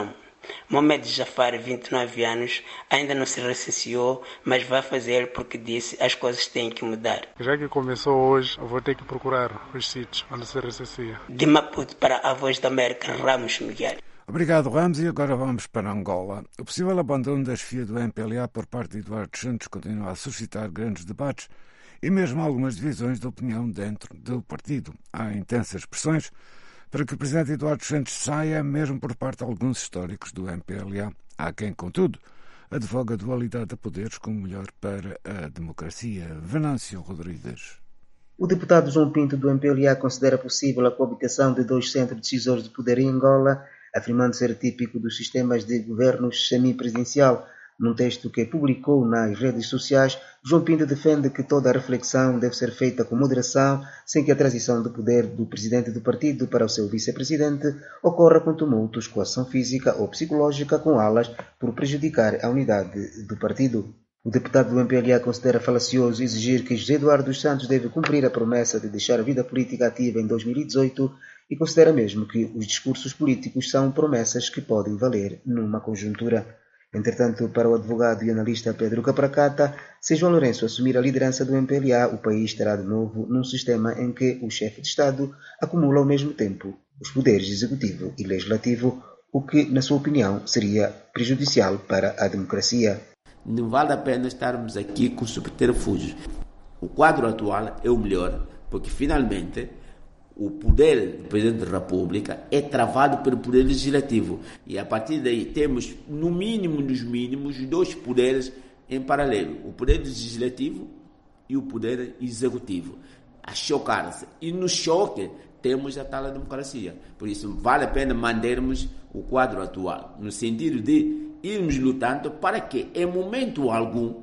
Mohamed Jafar, vinte e nove anos, ainda não se recenseou, mas vai fazer porque disse as coisas têm que mudar. Já que começou hoje, eu vou ter que procurar os sítios onde se recensia. De Maputo para a Voz da América, Ramos Miguel. Obrigado, Ramos. E agora vamos para Angola. O possível abandono da chefia do M P L A por parte de Eduardo Santos continua a suscitar grandes debates e mesmo algumas divisões de opinião dentro do partido. Há intensas pressões para que o presidente Eduardo Santos saia, mesmo por parte de alguns históricos do M P L A. Há quem, contudo, advoga a dualidade de poderes como melhor para a democracia. Venâncio Rodrigues. O deputado João Pinto do M P L A considera possível a coabitação de dois centros decisores de poder em Angola, afirmando ser típico dos sistemas de governo semipresidencial. Num texto que publicou nas redes sociais, João Pinto defende que toda a reflexão deve ser feita com moderação, sem que a transição de poder do presidente do partido para o seu vice-presidente ocorra com tumultos, coação física ou psicológica com alas, por prejudicar a unidade do partido. O deputado do M P L A considera falacioso exigir que José Eduardo dos Santos deve cumprir a promessa de deixar a vida política ativa em dois mil e dezoito e considera mesmo que os discursos políticos são promessas que podem valer numa conjuntura. Entretanto, para o advogado e analista Pedro Capracata, se João Lourenço assumir a liderança do M P L A, o país estará de novo num sistema em que o chefe de Estado acumula ao mesmo tempo os poderes executivo e legislativo, o que, na sua opinião, seria prejudicial para a democracia. Não vale a pena estarmos aqui com subterfúgios. O quadro atual é o melhor, porque finalmente o poder do Presidente da República é travado pelo Poder Legislativo. E a partir daí temos, no mínimo dos mínimos, dois poderes em paralelo. O Poder Legislativo e o Poder Executivo. A chocar-se. E no choque temos a tal democracia. Por isso vale a pena mantermos o quadro atual, no sentido de irmos lutando para que, em momento algum,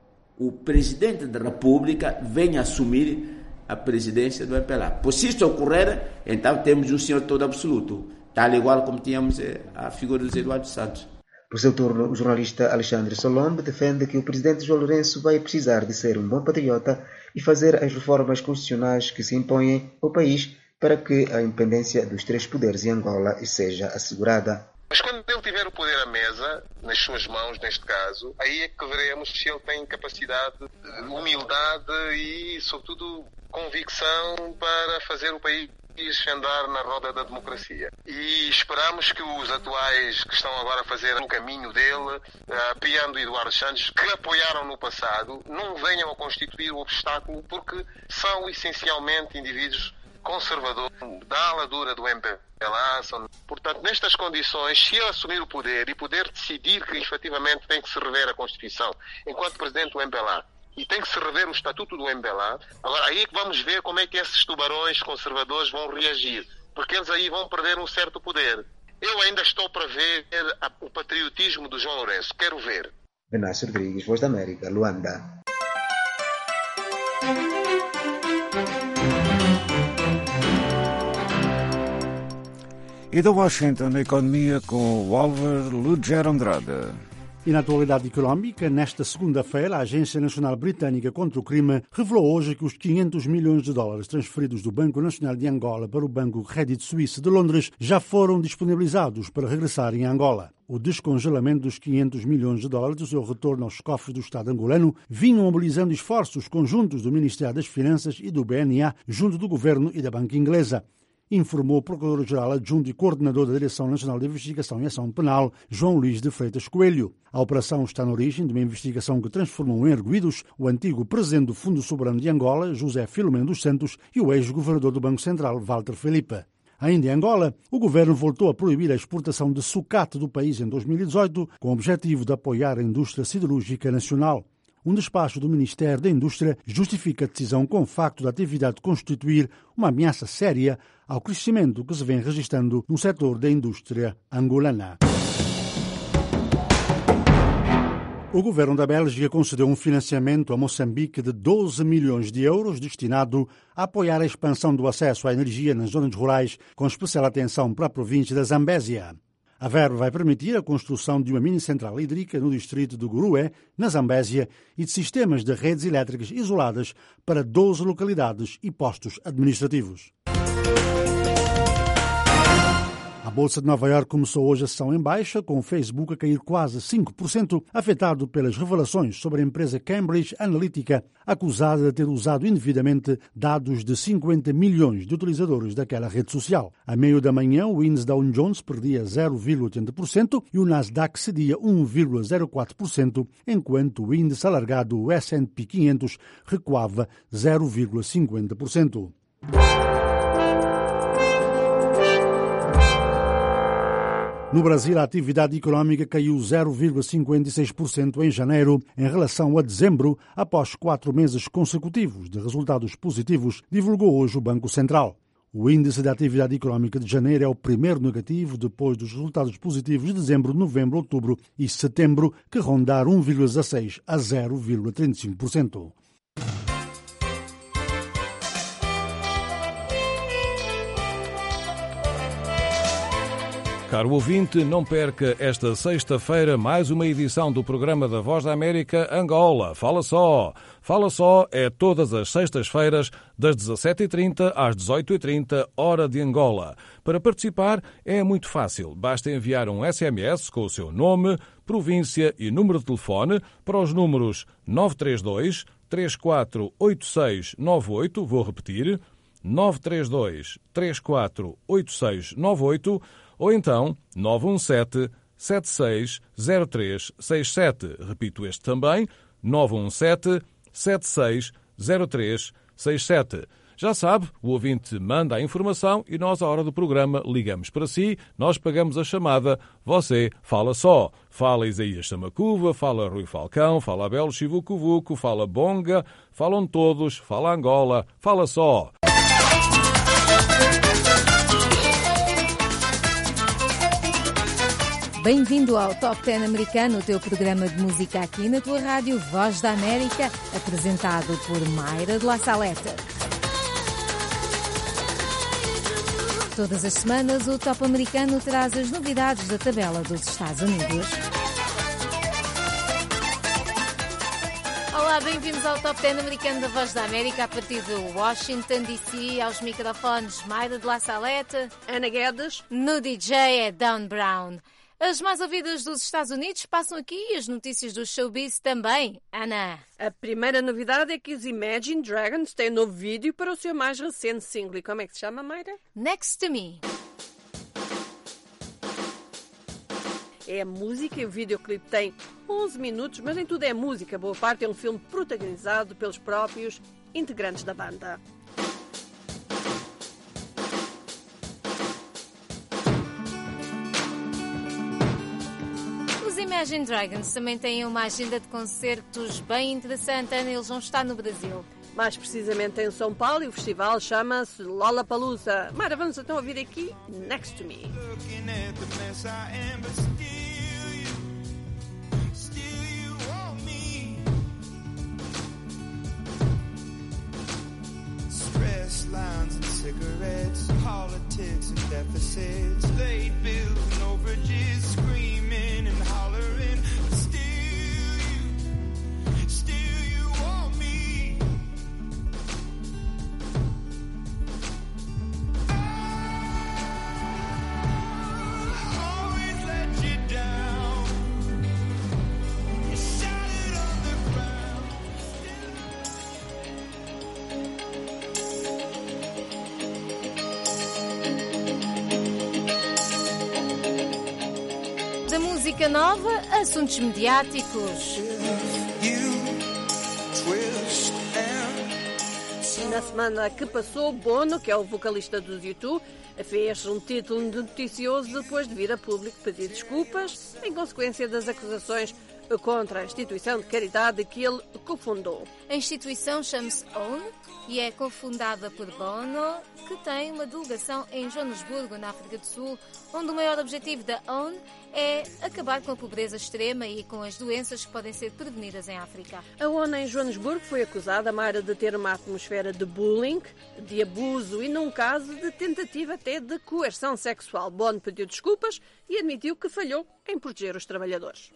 o Presidente da República venha assumir a presidência do M P L A. Pois se isso ocorrer, então temos um senhor todo absoluto, tal igual como tínhamos a figura de Eduardo Santos. Por seu turno, o jornalista Alexandre Solombe defende que o presidente João Lourenço vai precisar de ser um bom patriota e fazer as reformas constitucionais que se impõem ao país para que a independência dos três poderes em Angola seja assegurada. Mas quando ele tiver o poder à mesa, nas suas mãos neste caso, aí é que veremos se ele tem capacidade, humildade e, sobretudo, convicção para fazer o país andar na roda da democracia. E esperamos que os atuais que estão agora a fazer o caminho dele, apoiando Eduardo Santos, que apoiaram no passado, não venham a constituir o obstáculo, porque são essencialmente indivíduos conservadores, da ala dura do M P L A. Portanto, nestas condições, se ele assumir o poder e poder decidir que efetivamente tem que se rever a Constituição enquanto presidente do M P L A, e tem que se rever o estatuto do M P L A, agora aí é que vamos ver como é que esses tubarões conservadores vão reagir, porque eles aí vão perder um certo poder. Eu ainda estou para ver a, o patriotismo do João Lourenço, quero ver. Venâncio Rodrigues, Voz da América, Luanda. E da Washington, a economia com o Álvaro Lugero Andrade. E na atualidade económica, nesta segunda-feira, a Agência Nacional Britânica contra o Crime revelou hoje que os quinhentos milhões de dólares transferidos do Banco Nacional de Angola para o Banco Credit Suisse de Londres já foram disponibilizados para regressarem a Angola. O descongelamento dos quinhentos milhões de dólares do seu retorno aos cofres do Estado angolano vinha mobilizando esforços conjuntos do Ministério das Finanças e do B N A junto do Governo e da Banca Inglesa, informou o Procurador-Geral Adjunto e Coordenador da Direção Nacional de Investigação e Ação Penal, João Luís de Freitas Coelho. A operação está na origem de uma investigação que transformou em arguidos o antigo presidente do Fundo Soberano de Angola, José Filomeno dos Santos, e o ex-governador do Banco Central, Walter Felipe. Ainda em Angola, o governo voltou a proibir a exportação de sucate do país em dois mil e dezoito, com o objetivo de apoiar a indústria siderúrgica nacional. Um despacho do Ministério da Indústria justifica a decisão com o facto da atividade constituir uma ameaça séria ao crescimento que se vem registrando no setor da indústria angolana. O governo da Bélgica concedeu um financiamento a Moçambique de doze milhões de euros destinado a apoiar a expansão do acesso à energia nas zonas rurais, com especial atenção para a província da Zambésia. A verba vai permitir a construção de uma mini-central hídrica no distrito de Gurué, na Zambésia, e de sistemas de redes elétricas isoladas para doze localidades e postos administrativos. A Bolsa de Nova Iorque começou hoje a sessão em baixa, com o Facebook a cair quase cinco por cento, afetado pelas revelações sobre a empresa Cambridge Analytica, acusada de ter usado indevidamente dados de cinquenta milhões de utilizadores daquela rede social. A meio da manhã, o índice Dow Jones perdia zero vírgula oitenta por cento e o Nasdaq cedia um vírgula zero quatro por cento, enquanto o índice alargado, o S and P quinhentos, recuava zero vírgula cinquenta por cento. No Brasil, a atividade económica caiu zero vírgula cinquenta e seis por cento em janeiro em relação a dezembro, após quatro meses consecutivos de resultados positivos, divulgou hoje o Banco Central. O índice da atividade económica de janeiro é o primeiro negativo depois dos resultados positivos de dezembro, novembro, outubro e setembro, que rondaram um vírgula dezasseis a zero vírgula trinta e cinco por cento. Caro ouvinte, não perca esta sexta-feira mais uma edição do programa da Voz da América Angola. Fala só! Fala só é todas as sextas-feiras, das dezassete e trinta às dezoito e trinta, hora de Angola. Para participar é muito fácil. Basta enviar um S M S com o seu nome, província e número de telefone para os números nove três dois, três quatro oito seis nove oito, vou repetir, nove três dois, três quatro oito seis nove oito, ou então nove um sete, sete seis zero três seis sete. Repito este também, nove um sete, sete seis zero três seis sete. Já sabe, o ouvinte manda a informação e nós, à hora do programa, ligamos para si, nós pagamos a chamada, você fala só. Fala Isaías Samacuva, fala Rui Falcão, fala Abel Chivucovuco, fala Bonga, falam todos, fala Angola, fala só. Bem-vindo ao Top dez americano, o teu programa de música aqui na tua rádio Voz da América, apresentado por Mayra de La Saleta. Todas as semanas, o Top americano traz as novidades da tabela dos Estados Unidos. Olá, bem-vindos ao Top dez americano da Voz da América, a partir de Washington, D C, aos microfones Mayra de La Saleta, Ana Guedes, no D J é Dan Brown. As mais ouvidas dos Estados Unidos passam aqui e as notícias do showbiz também. Ana. A primeira novidade é que os Imagine Dragons têm um novo vídeo para o seu mais recente single. E como é que se chama, Mayra? Next to Me. É a música e o videoclipe tem onze minutos, mas nem tudo é música. Boa parte é um filme protagonizado pelos próprios integrantes da banda. Os Imagine Dragons também têm uma agenda de concertos bem interessante. Ana, eles vão estar no Brasil. Mais precisamente em São Paulo, e o festival chama-se Lollapalooza. Mara, vamos então ouvir aqui Next to Me. Lines and cigarettes, politics and deficits, late bills and overages, screaming and hollering, but still you, still you want me. I always let you down. You shot it on the ground. Da música nova, assuntos mediáticos. E na semana que passou, Bono, que é o vocalista dos U dois, fez um título noticioso depois de vir a público pedir desculpas em consequência das acusações contra a instituição de caridade que ele cofundou. A instituição chama-se OWN e é cofundada por Bono, que tem uma delegação em Joanesburgo, na África do Sul, onde o maior objetivo da OWN é acabar com a pobreza extrema e com as doenças que podem ser prevenidas em África. A ONU em Joanesburgo foi acusada, Mara, de ter uma atmosfera de bullying, de abuso e, num caso, de tentativa até de coerção sexual. Bono pediu desculpas e admitiu que falhou em proteger os trabalhadores.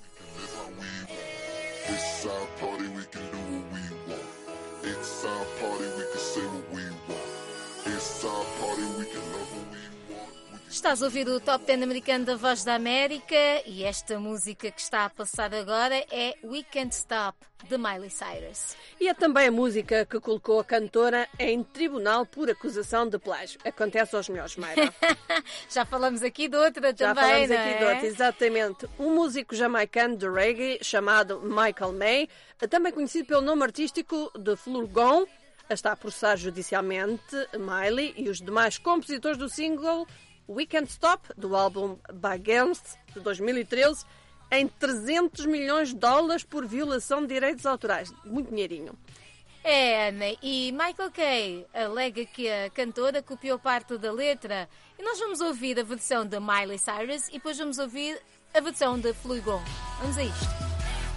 It's our party, we can do what we want. It's our party, we can say what we want. It's our party, we can love what we want. Estás a ouvir o Top dez americano da Voz da América e esta música que está a passar agora é We Can't Stop, de Miley Cyrus. E é também a música que colocou a cantora em tribunal por acusação de plágio. Acontece aos melhores, Mayra. Já falamos aqui de outra também, Já falamos não aqui é? de outra, exatamente. Um músico jamaicano de reggae chamado Michael May, também conhecido pelo nome artístico de Flurgon, está a processar judicialmente Miley e os demais compositores do single We Can't Stop, do álbum Baggins, de dois mil e treze, em trezentos milhões de dólares por violação de direitos autorais. Muito dinheirinho. É, Ana, e Michael Kay alega que a cantora copiou parte da letra. E nós vamos ouvir a versão de Miley Cyrus e depois vamos ouvir a versão de Flurgon. Vamos a isto.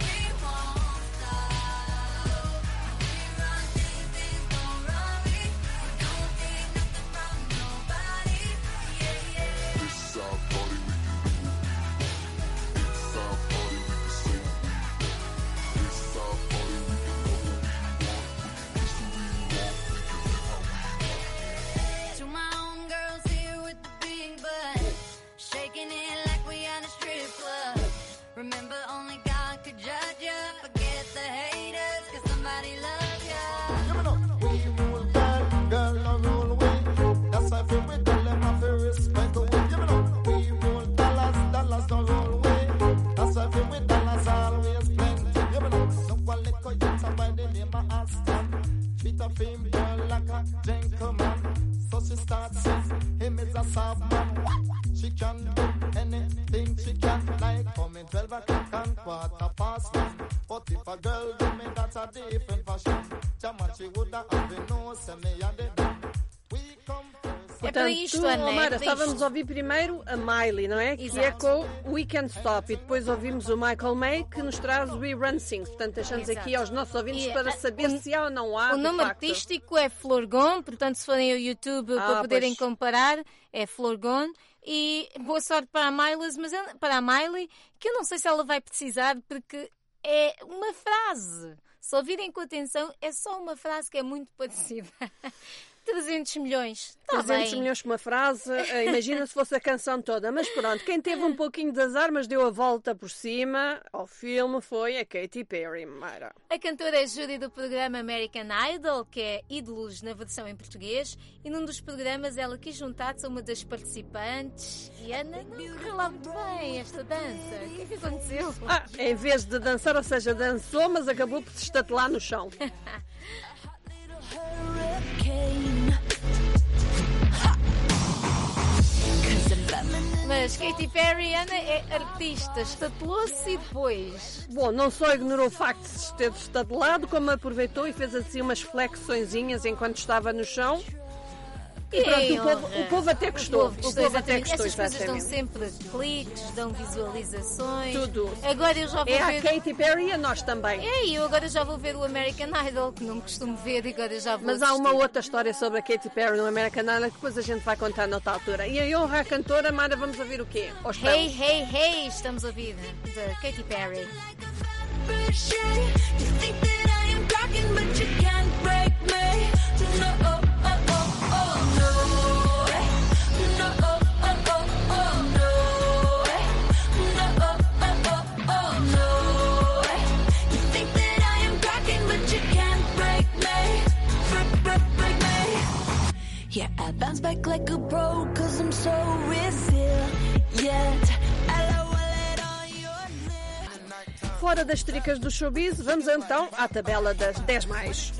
Remember, only God could judge you. Forget the haters, cause somebody loves you. We rule, girl, girl, no rule we. That's why we tell them I feel respect. We rule dollars, dollars no rule we. That's why we dollars always plenty. So one little youth by the name of Aston, treat a fame girl like a gentleman. So she starts saying, him is a soft man. She can do anything she can, like coming twelve o'clock and quarter past one. But if a girl do me, that's a different fashion. Jama, she woulda have been no send me a dead. We come first. Portanto, para isto, Ana, é Omar, para estávamos isto. a ouvir primeiro a Miley, não é? Que Exato. é com We Can't Stop, e depois ouvimos o Michael May, que nos traz We Run Sings. Portanto, deixamos Exato. aqui aos nossos ouvintes E, para a- saber o- se há ou não há, O de nome facto. artístico é Flurgon, portanto, se forem ao YouTube Ah, para poderem pois. comparar, é Flurgon. E boa sorte para a Miley, mas eu- para a Miley, que eu não sei se ela vai precisar, porque é uma frase. Se ouvirem com atenção, é só uma frase que é muito parecida. trezentos milhões. Tá trezentos bem. milhões por uma frase, eh, imagina se fosse a canção toda. Mas pronto, quem teve um pouquinho de azar, mas deu a volta por cima ao filme, foi a Katy Perry, Mayra. A cantora é júri do programa American Idol, que é Ídolos na versão em português, e num dos programas ela quis juntar-se a uma das participantes. E Ana, não correu lá muito bem esta dança. O que é que aconteceu? Ah, em vez de dançar, ou seja, dançou, mas acabou por se estatelar no chão. Mas Katy Perry, Ana, é artista, estatelou-se e depois. Bom, não só ignorou o facto de se ter estatelado, como aproveitou e fez assim umas flexõezinhas enquanto estava no chão. E pronto, Que o povo, honra. o povo até gostou. O povo, gostou, até exatamente. gostou, Essas coisas dão exatamente. sempre cliques, dão visualizações. Tudo. Agora eu já vou É a ver... Katy Perry e a nós também. É, e eu agora já vou ver o American Idol, que não costumo ver, e agora já vou Mas há uma assistir. outra história sobre a Katy Perry no American Idol que depois a gente vai contar noutra altura. E a honra à cantora, Mara, vamos ouvir o quê? Ou estamos? Hey, hey, hey, estamos a ouvir, de Katy Perry. Yeah, I bounce back like a pro, cause I'm so resilient. Fora das tricas do showbiz, vamos então à tabela das dez mais.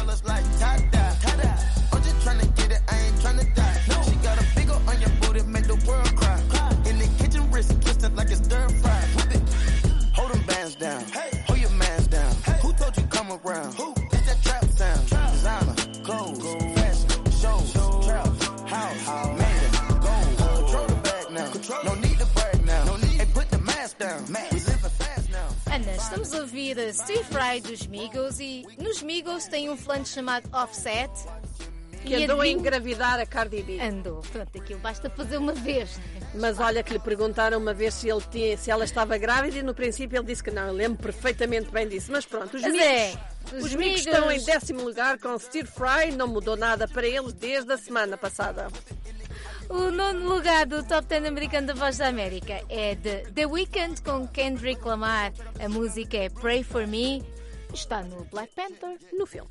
Ana, estamos a ouvir a Steve Fry dos Migos e nos Migos tem um fulano chamado Offset. Que E andou a adivinha- engravidar a Cardi B. Andou, pronto, aquilo basta fazer uma vez. Mas olha que lhe perguntaram uma vez se, ele tinha, se ela estava grávida e no princípio ele disse que não. Eu lembro perfeitamente bem disso. Mas pronto, os Mas migos, é, os os migos migos- estão em décimo lugar com Stir Fry. Não mudou nada para eles desde a semana passada. O nono lugar do Top dez americano da Voz da América é de The Weeknd com Kendrick Lamar. A música é Pray For Me. Está no Black Panther, no filme.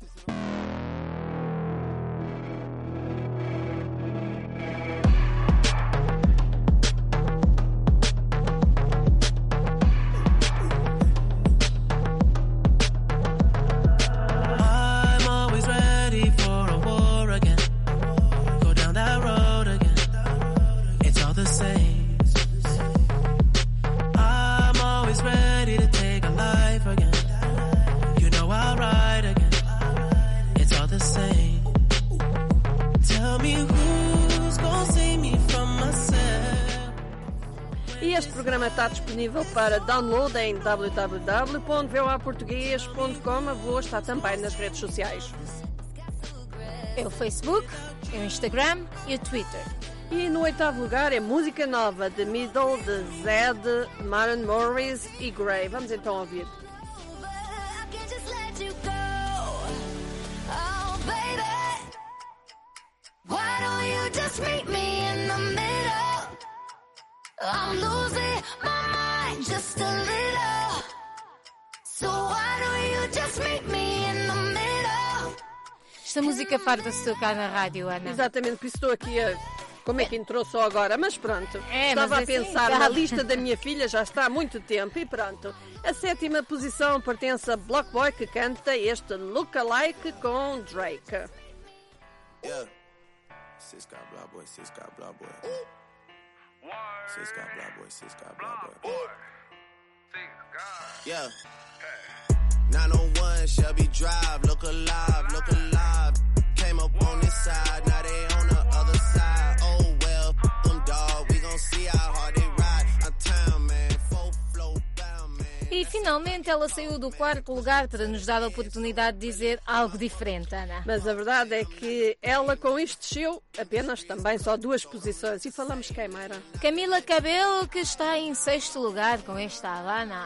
E este programa está disponível para download em w w w ponto v o a português ponto com. A Voa está também nas redes sociais. É o Facebook, é o Instagram e o Twitter. E no oitavo lugar é música nova de Middle, de Zed, Maren Morris e Grey. Vamos então ouvir. I'm losing my mind just a little. So why don't you just meet me in the middle? Esta música farta-se tocar na rádio, Ana. Exatamente, por isso estou aqui a... Como é que entrou só agora? Mas pronto, é, estava mas a pensar assim, na lista da minha filha, já está há muito tempo e pronto. A sétima posição pertence a Block Boy, que canta este Look-alike com Drake. Yeah. Cisco Block Boy, Cisco Block Boy. Cisco Block Boy, Cisco Block Boy. Yeah. nine oh one Shelby Drive, look alive, look alive. Came up on this side, now they on the other side. Oh well, f them dog, we gon' see how hard they ride. Uptown, man, full flow down, man. E finalmente ela saiu do quarto lugar para nos dar a oportunidade de dizer algo diferente, Ana. Mas a verdade é que ela com isto desceu apenas também só duas posições. E falamos quem, Mayra? Camila Cabello, que está em sexto lugar com esta Havana.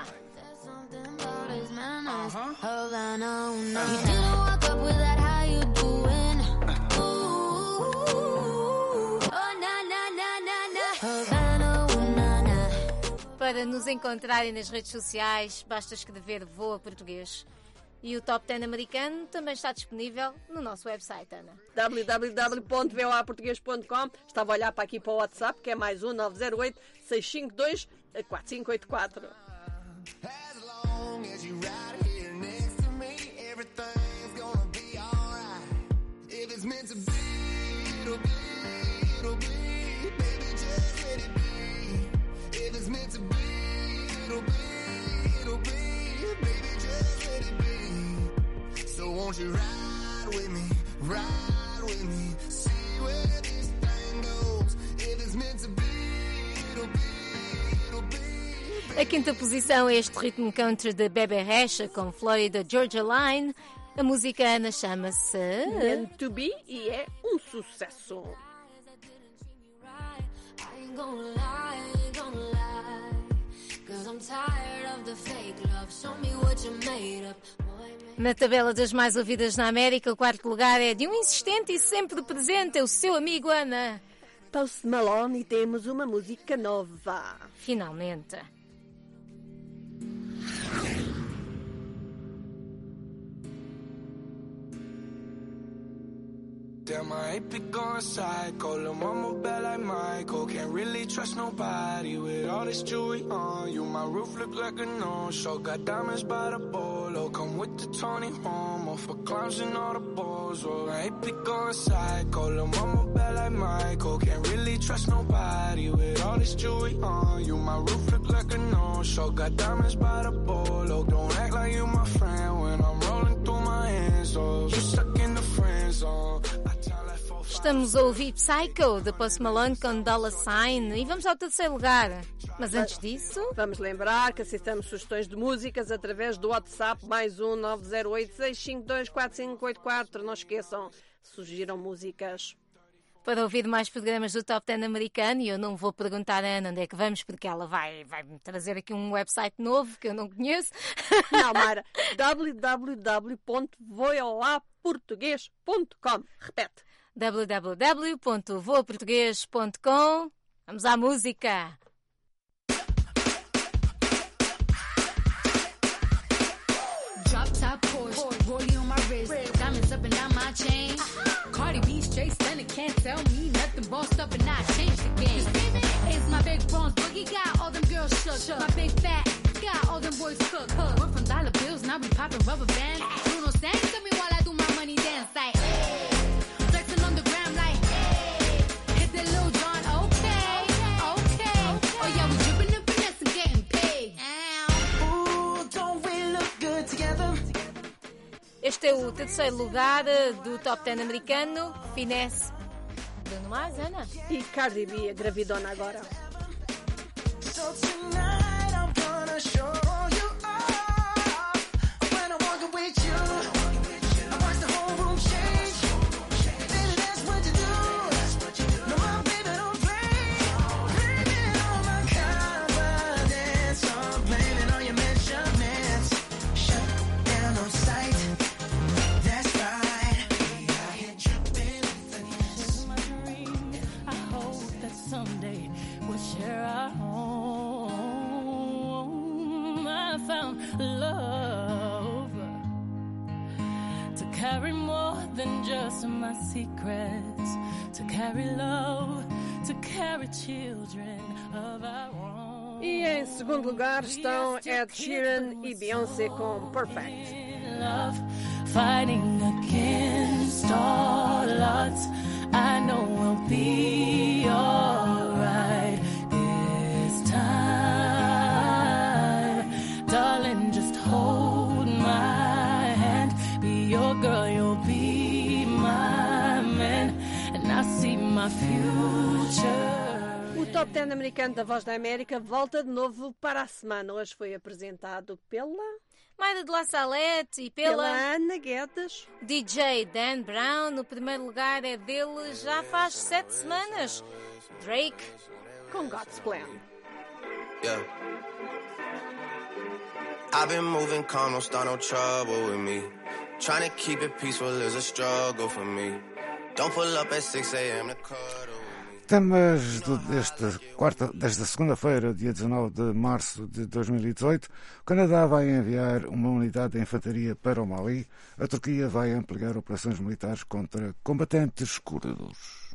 Para nos encontrarem nas redes sociais, basta escrever Voa Português. E o Top dez americano também está disponível no nosso website, Ana. w w w ponto v o a português ponto com. Estava a olhar para aqui para o WhatsApp, que é mais um nove zero oito, seis cinco dois, quatro cinco oito quatro. Won't you ride with me, ride with me, see where this thing goes. If it's meant to be, it'll be, it'll be. A quinta posição é este ritmo country de Bebe Rexha com Florida Georgia Line. A música, Ana, chama-se Meant to Be e é um sucesso. Na tabela das mais ouvidas na América, o quarto lugar é de um insistente e sempre presente, é o seu amigo Ana. Post Malone, e temos uma música nova. Finalmente. Damn, I ain't be going psycho. Lil' mama bad like Michael. Can't really trust nobody with all this jewelry on you. My roof look like a no-show. Got diamonds by the bolo. Come with the Tony Homo for clowns and all the balls. Oh, I ain't be going psycho. Lil' mama bad like Michael. Can't really trust nobody with all this jewelry on you. My roof look like a no-show. Got diamonds by the bolo. Don't act like you my friend when I'm rolling through my hands. Oh, you stuck in the friend zone. Estamos a ouvir Psycho, de Post Malone com Dollar Sign, e vamos ao terceiro lugar. Mas antes disso... Vamos lembrar que aceitamos sugestões de músicas através do WhatsApp mais um nove zero oito, seis cinco dois, quatro cinco oito quatro. Não esqueçam, sugiram músicas. Para ouvir mais programas do Top dez americano, e eu não vou perguntar a Ana onde é que vamos, porque ela vai, vai me trazer aqui um website novo que eu não conheço. Não, Mara, w w w ponto voa português ponto com. Repete. w w w ponto voa português ponto com. Vamos à música! Drop top Porsche, rollie on my wrist, diamonds up and down my chain. Cardi B straight stunning, can't tell me nothing. Bossed up and I changed the game. It's my big bronze boogie, got all them girls shook. My big fat, got all them boys cooked. Went from dollar bills, now we popping rubber bands. Bruno sang to me while I do my money dance like, hey. Flexing on the gram like, hey. Hit the Lil Jon, okay, okay. Oh yeah, we dripping and finesse and getting paid. Ooh, don't we look good together? Este é o terceiro lugar do Top dez americano, Finesse. Bruno Mars, Ana. E Cardi B, a gravidona agora. So tonight I'm gonna show you off. When I'm walking with you, I watch the whole room change. Baby, that's what you do. No, my baby don't play. Blaming on my confidence, I'm blaming on your measurements. Shut down on sight. That's right. I hit tripping with finesse. My dream, I hope that someday we'll share our home. I found love to carry more than just my secrets, to carry love, to carry children of our own. E em segundo lugar estão Ed Sheeran e Beyoncé com Perfect. Love, fighting against all odds, I know we'll be alright this time. Darling, just hold my hand. Be your girl, you'll be my man. And I see my future. O Top dez americano da Voz da América volta de novo para a semana. Hoje foi apresentado pela... Mayra de La Salette e pela... pela Ana Guedes. D J Dan Brown. No primeiro lugar é dele já faz sete semanas. Drake. Com God's Plan. Yeah. I've been moving calm, don't start no trouble with me. Trying to keep it peaceful is a struggle for me. Don't pull up at six a.m. to cuddle. Temas desta, quarta, desta segunda-feira, dia dezanove de março de dois mil e dezoito, o Canadá vai enviar uma unidade de infantaria para o Mali. A Turquia vai ampliar operações militares contra combatentes curdos.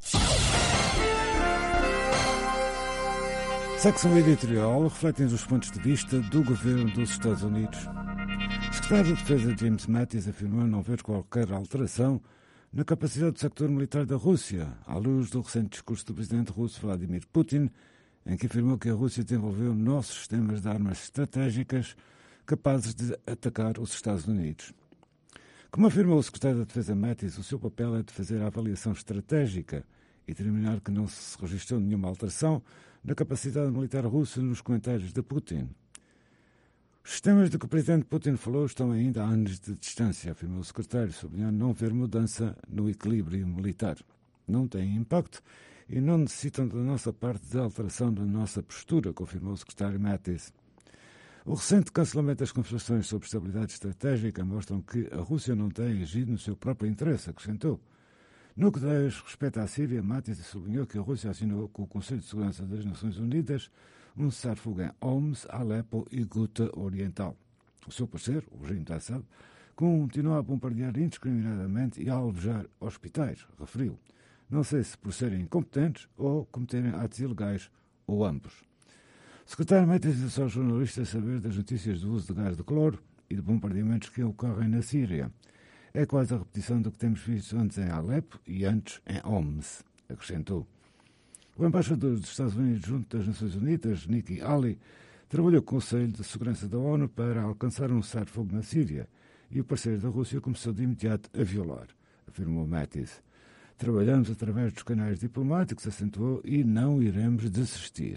Secção editorial refletem os pontos de vista do governo dos Estados Unidos. O secretário de Defesa James Mattis afirmou não ver qualquer alteração na capacidade do sector militar da Rússia, à luz do recente discurso do presidente russo Vladimir Putin, em que afirmou que a Rússia desenvolveu novos sistemas de armas estratégicas capazes de atacar os Estados Unidos. Como afirmou o secretário da Defesa Mattis, o seu papel é de fazer a avaliação estratégica e determinar que não se registrou nenhuma alteração na capacidade militar russa nos comentários de Putin. Os sistemas de que o presidente Putin falou estão ainda a anos de distância, afirmou o secretário, sublinhando não ver mudança no equilíbrio militar. Não têm impacto e não necessitam da nossa parte de alteração da nossa postura, confirmou o secretário Mattis. O recente cancelamento das conversações sobre estabilidade estratégica mostram que a Rússia não tem agido no seu próprio interesse, acrescentou. No que diz respeito à Síria, Mattis sublinhou que a Rússia assinou com o Conselho de Segurança das Nações Unidas um cessar-fogo em Homs, Alepo e Ghouta Oriental. O seu parceiro, o regime de Assad, continua a bombardear indiscriminadamente e a alvejar hospitais, referiu. Não sei se por serem incompetentes ou cometerem atos ilegais, ou ambos. O secretário Mattis disse aos jornalistas saber das notícias do uso de gás de cloro e de bombardeamentos que ocorrem na Síria. É quase a repetição do que temos visto antes em Alepo e antes em Homs, acrescentou. O embaixador dos Estados Unidos junto das Nações Unidas, Nikki Haley, trabalhou com o Conselho de Segurança da ONU para alcançar um cessar-fogo na Síria e o parceiro da Rússia começou de imediato a violar, afirmou Mattis. Trabalhamos através dos canais diplomáticos, acentuou, e não iremos desistir.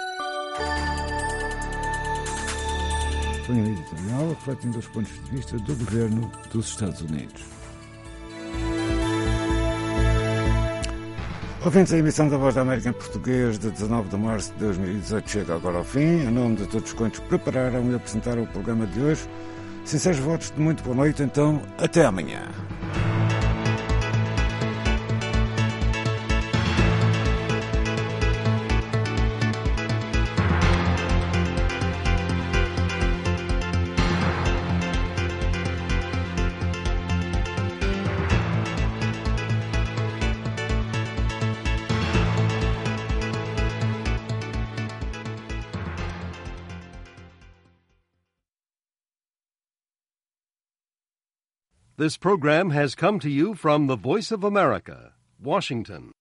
Foi um editorial refletindo os pontos de vista do governo dos Estados Unidos. Ouvintes, a emissão da Voz da América em português de dezanove de março de dois mil e dezoito chega agora ao fim. Em nome de todos quantos prepararam e apresentaram o programa de hoje, sinceros votos de muito boa noite, então até amanhã. This program has come to you from the Voice of America, Washington.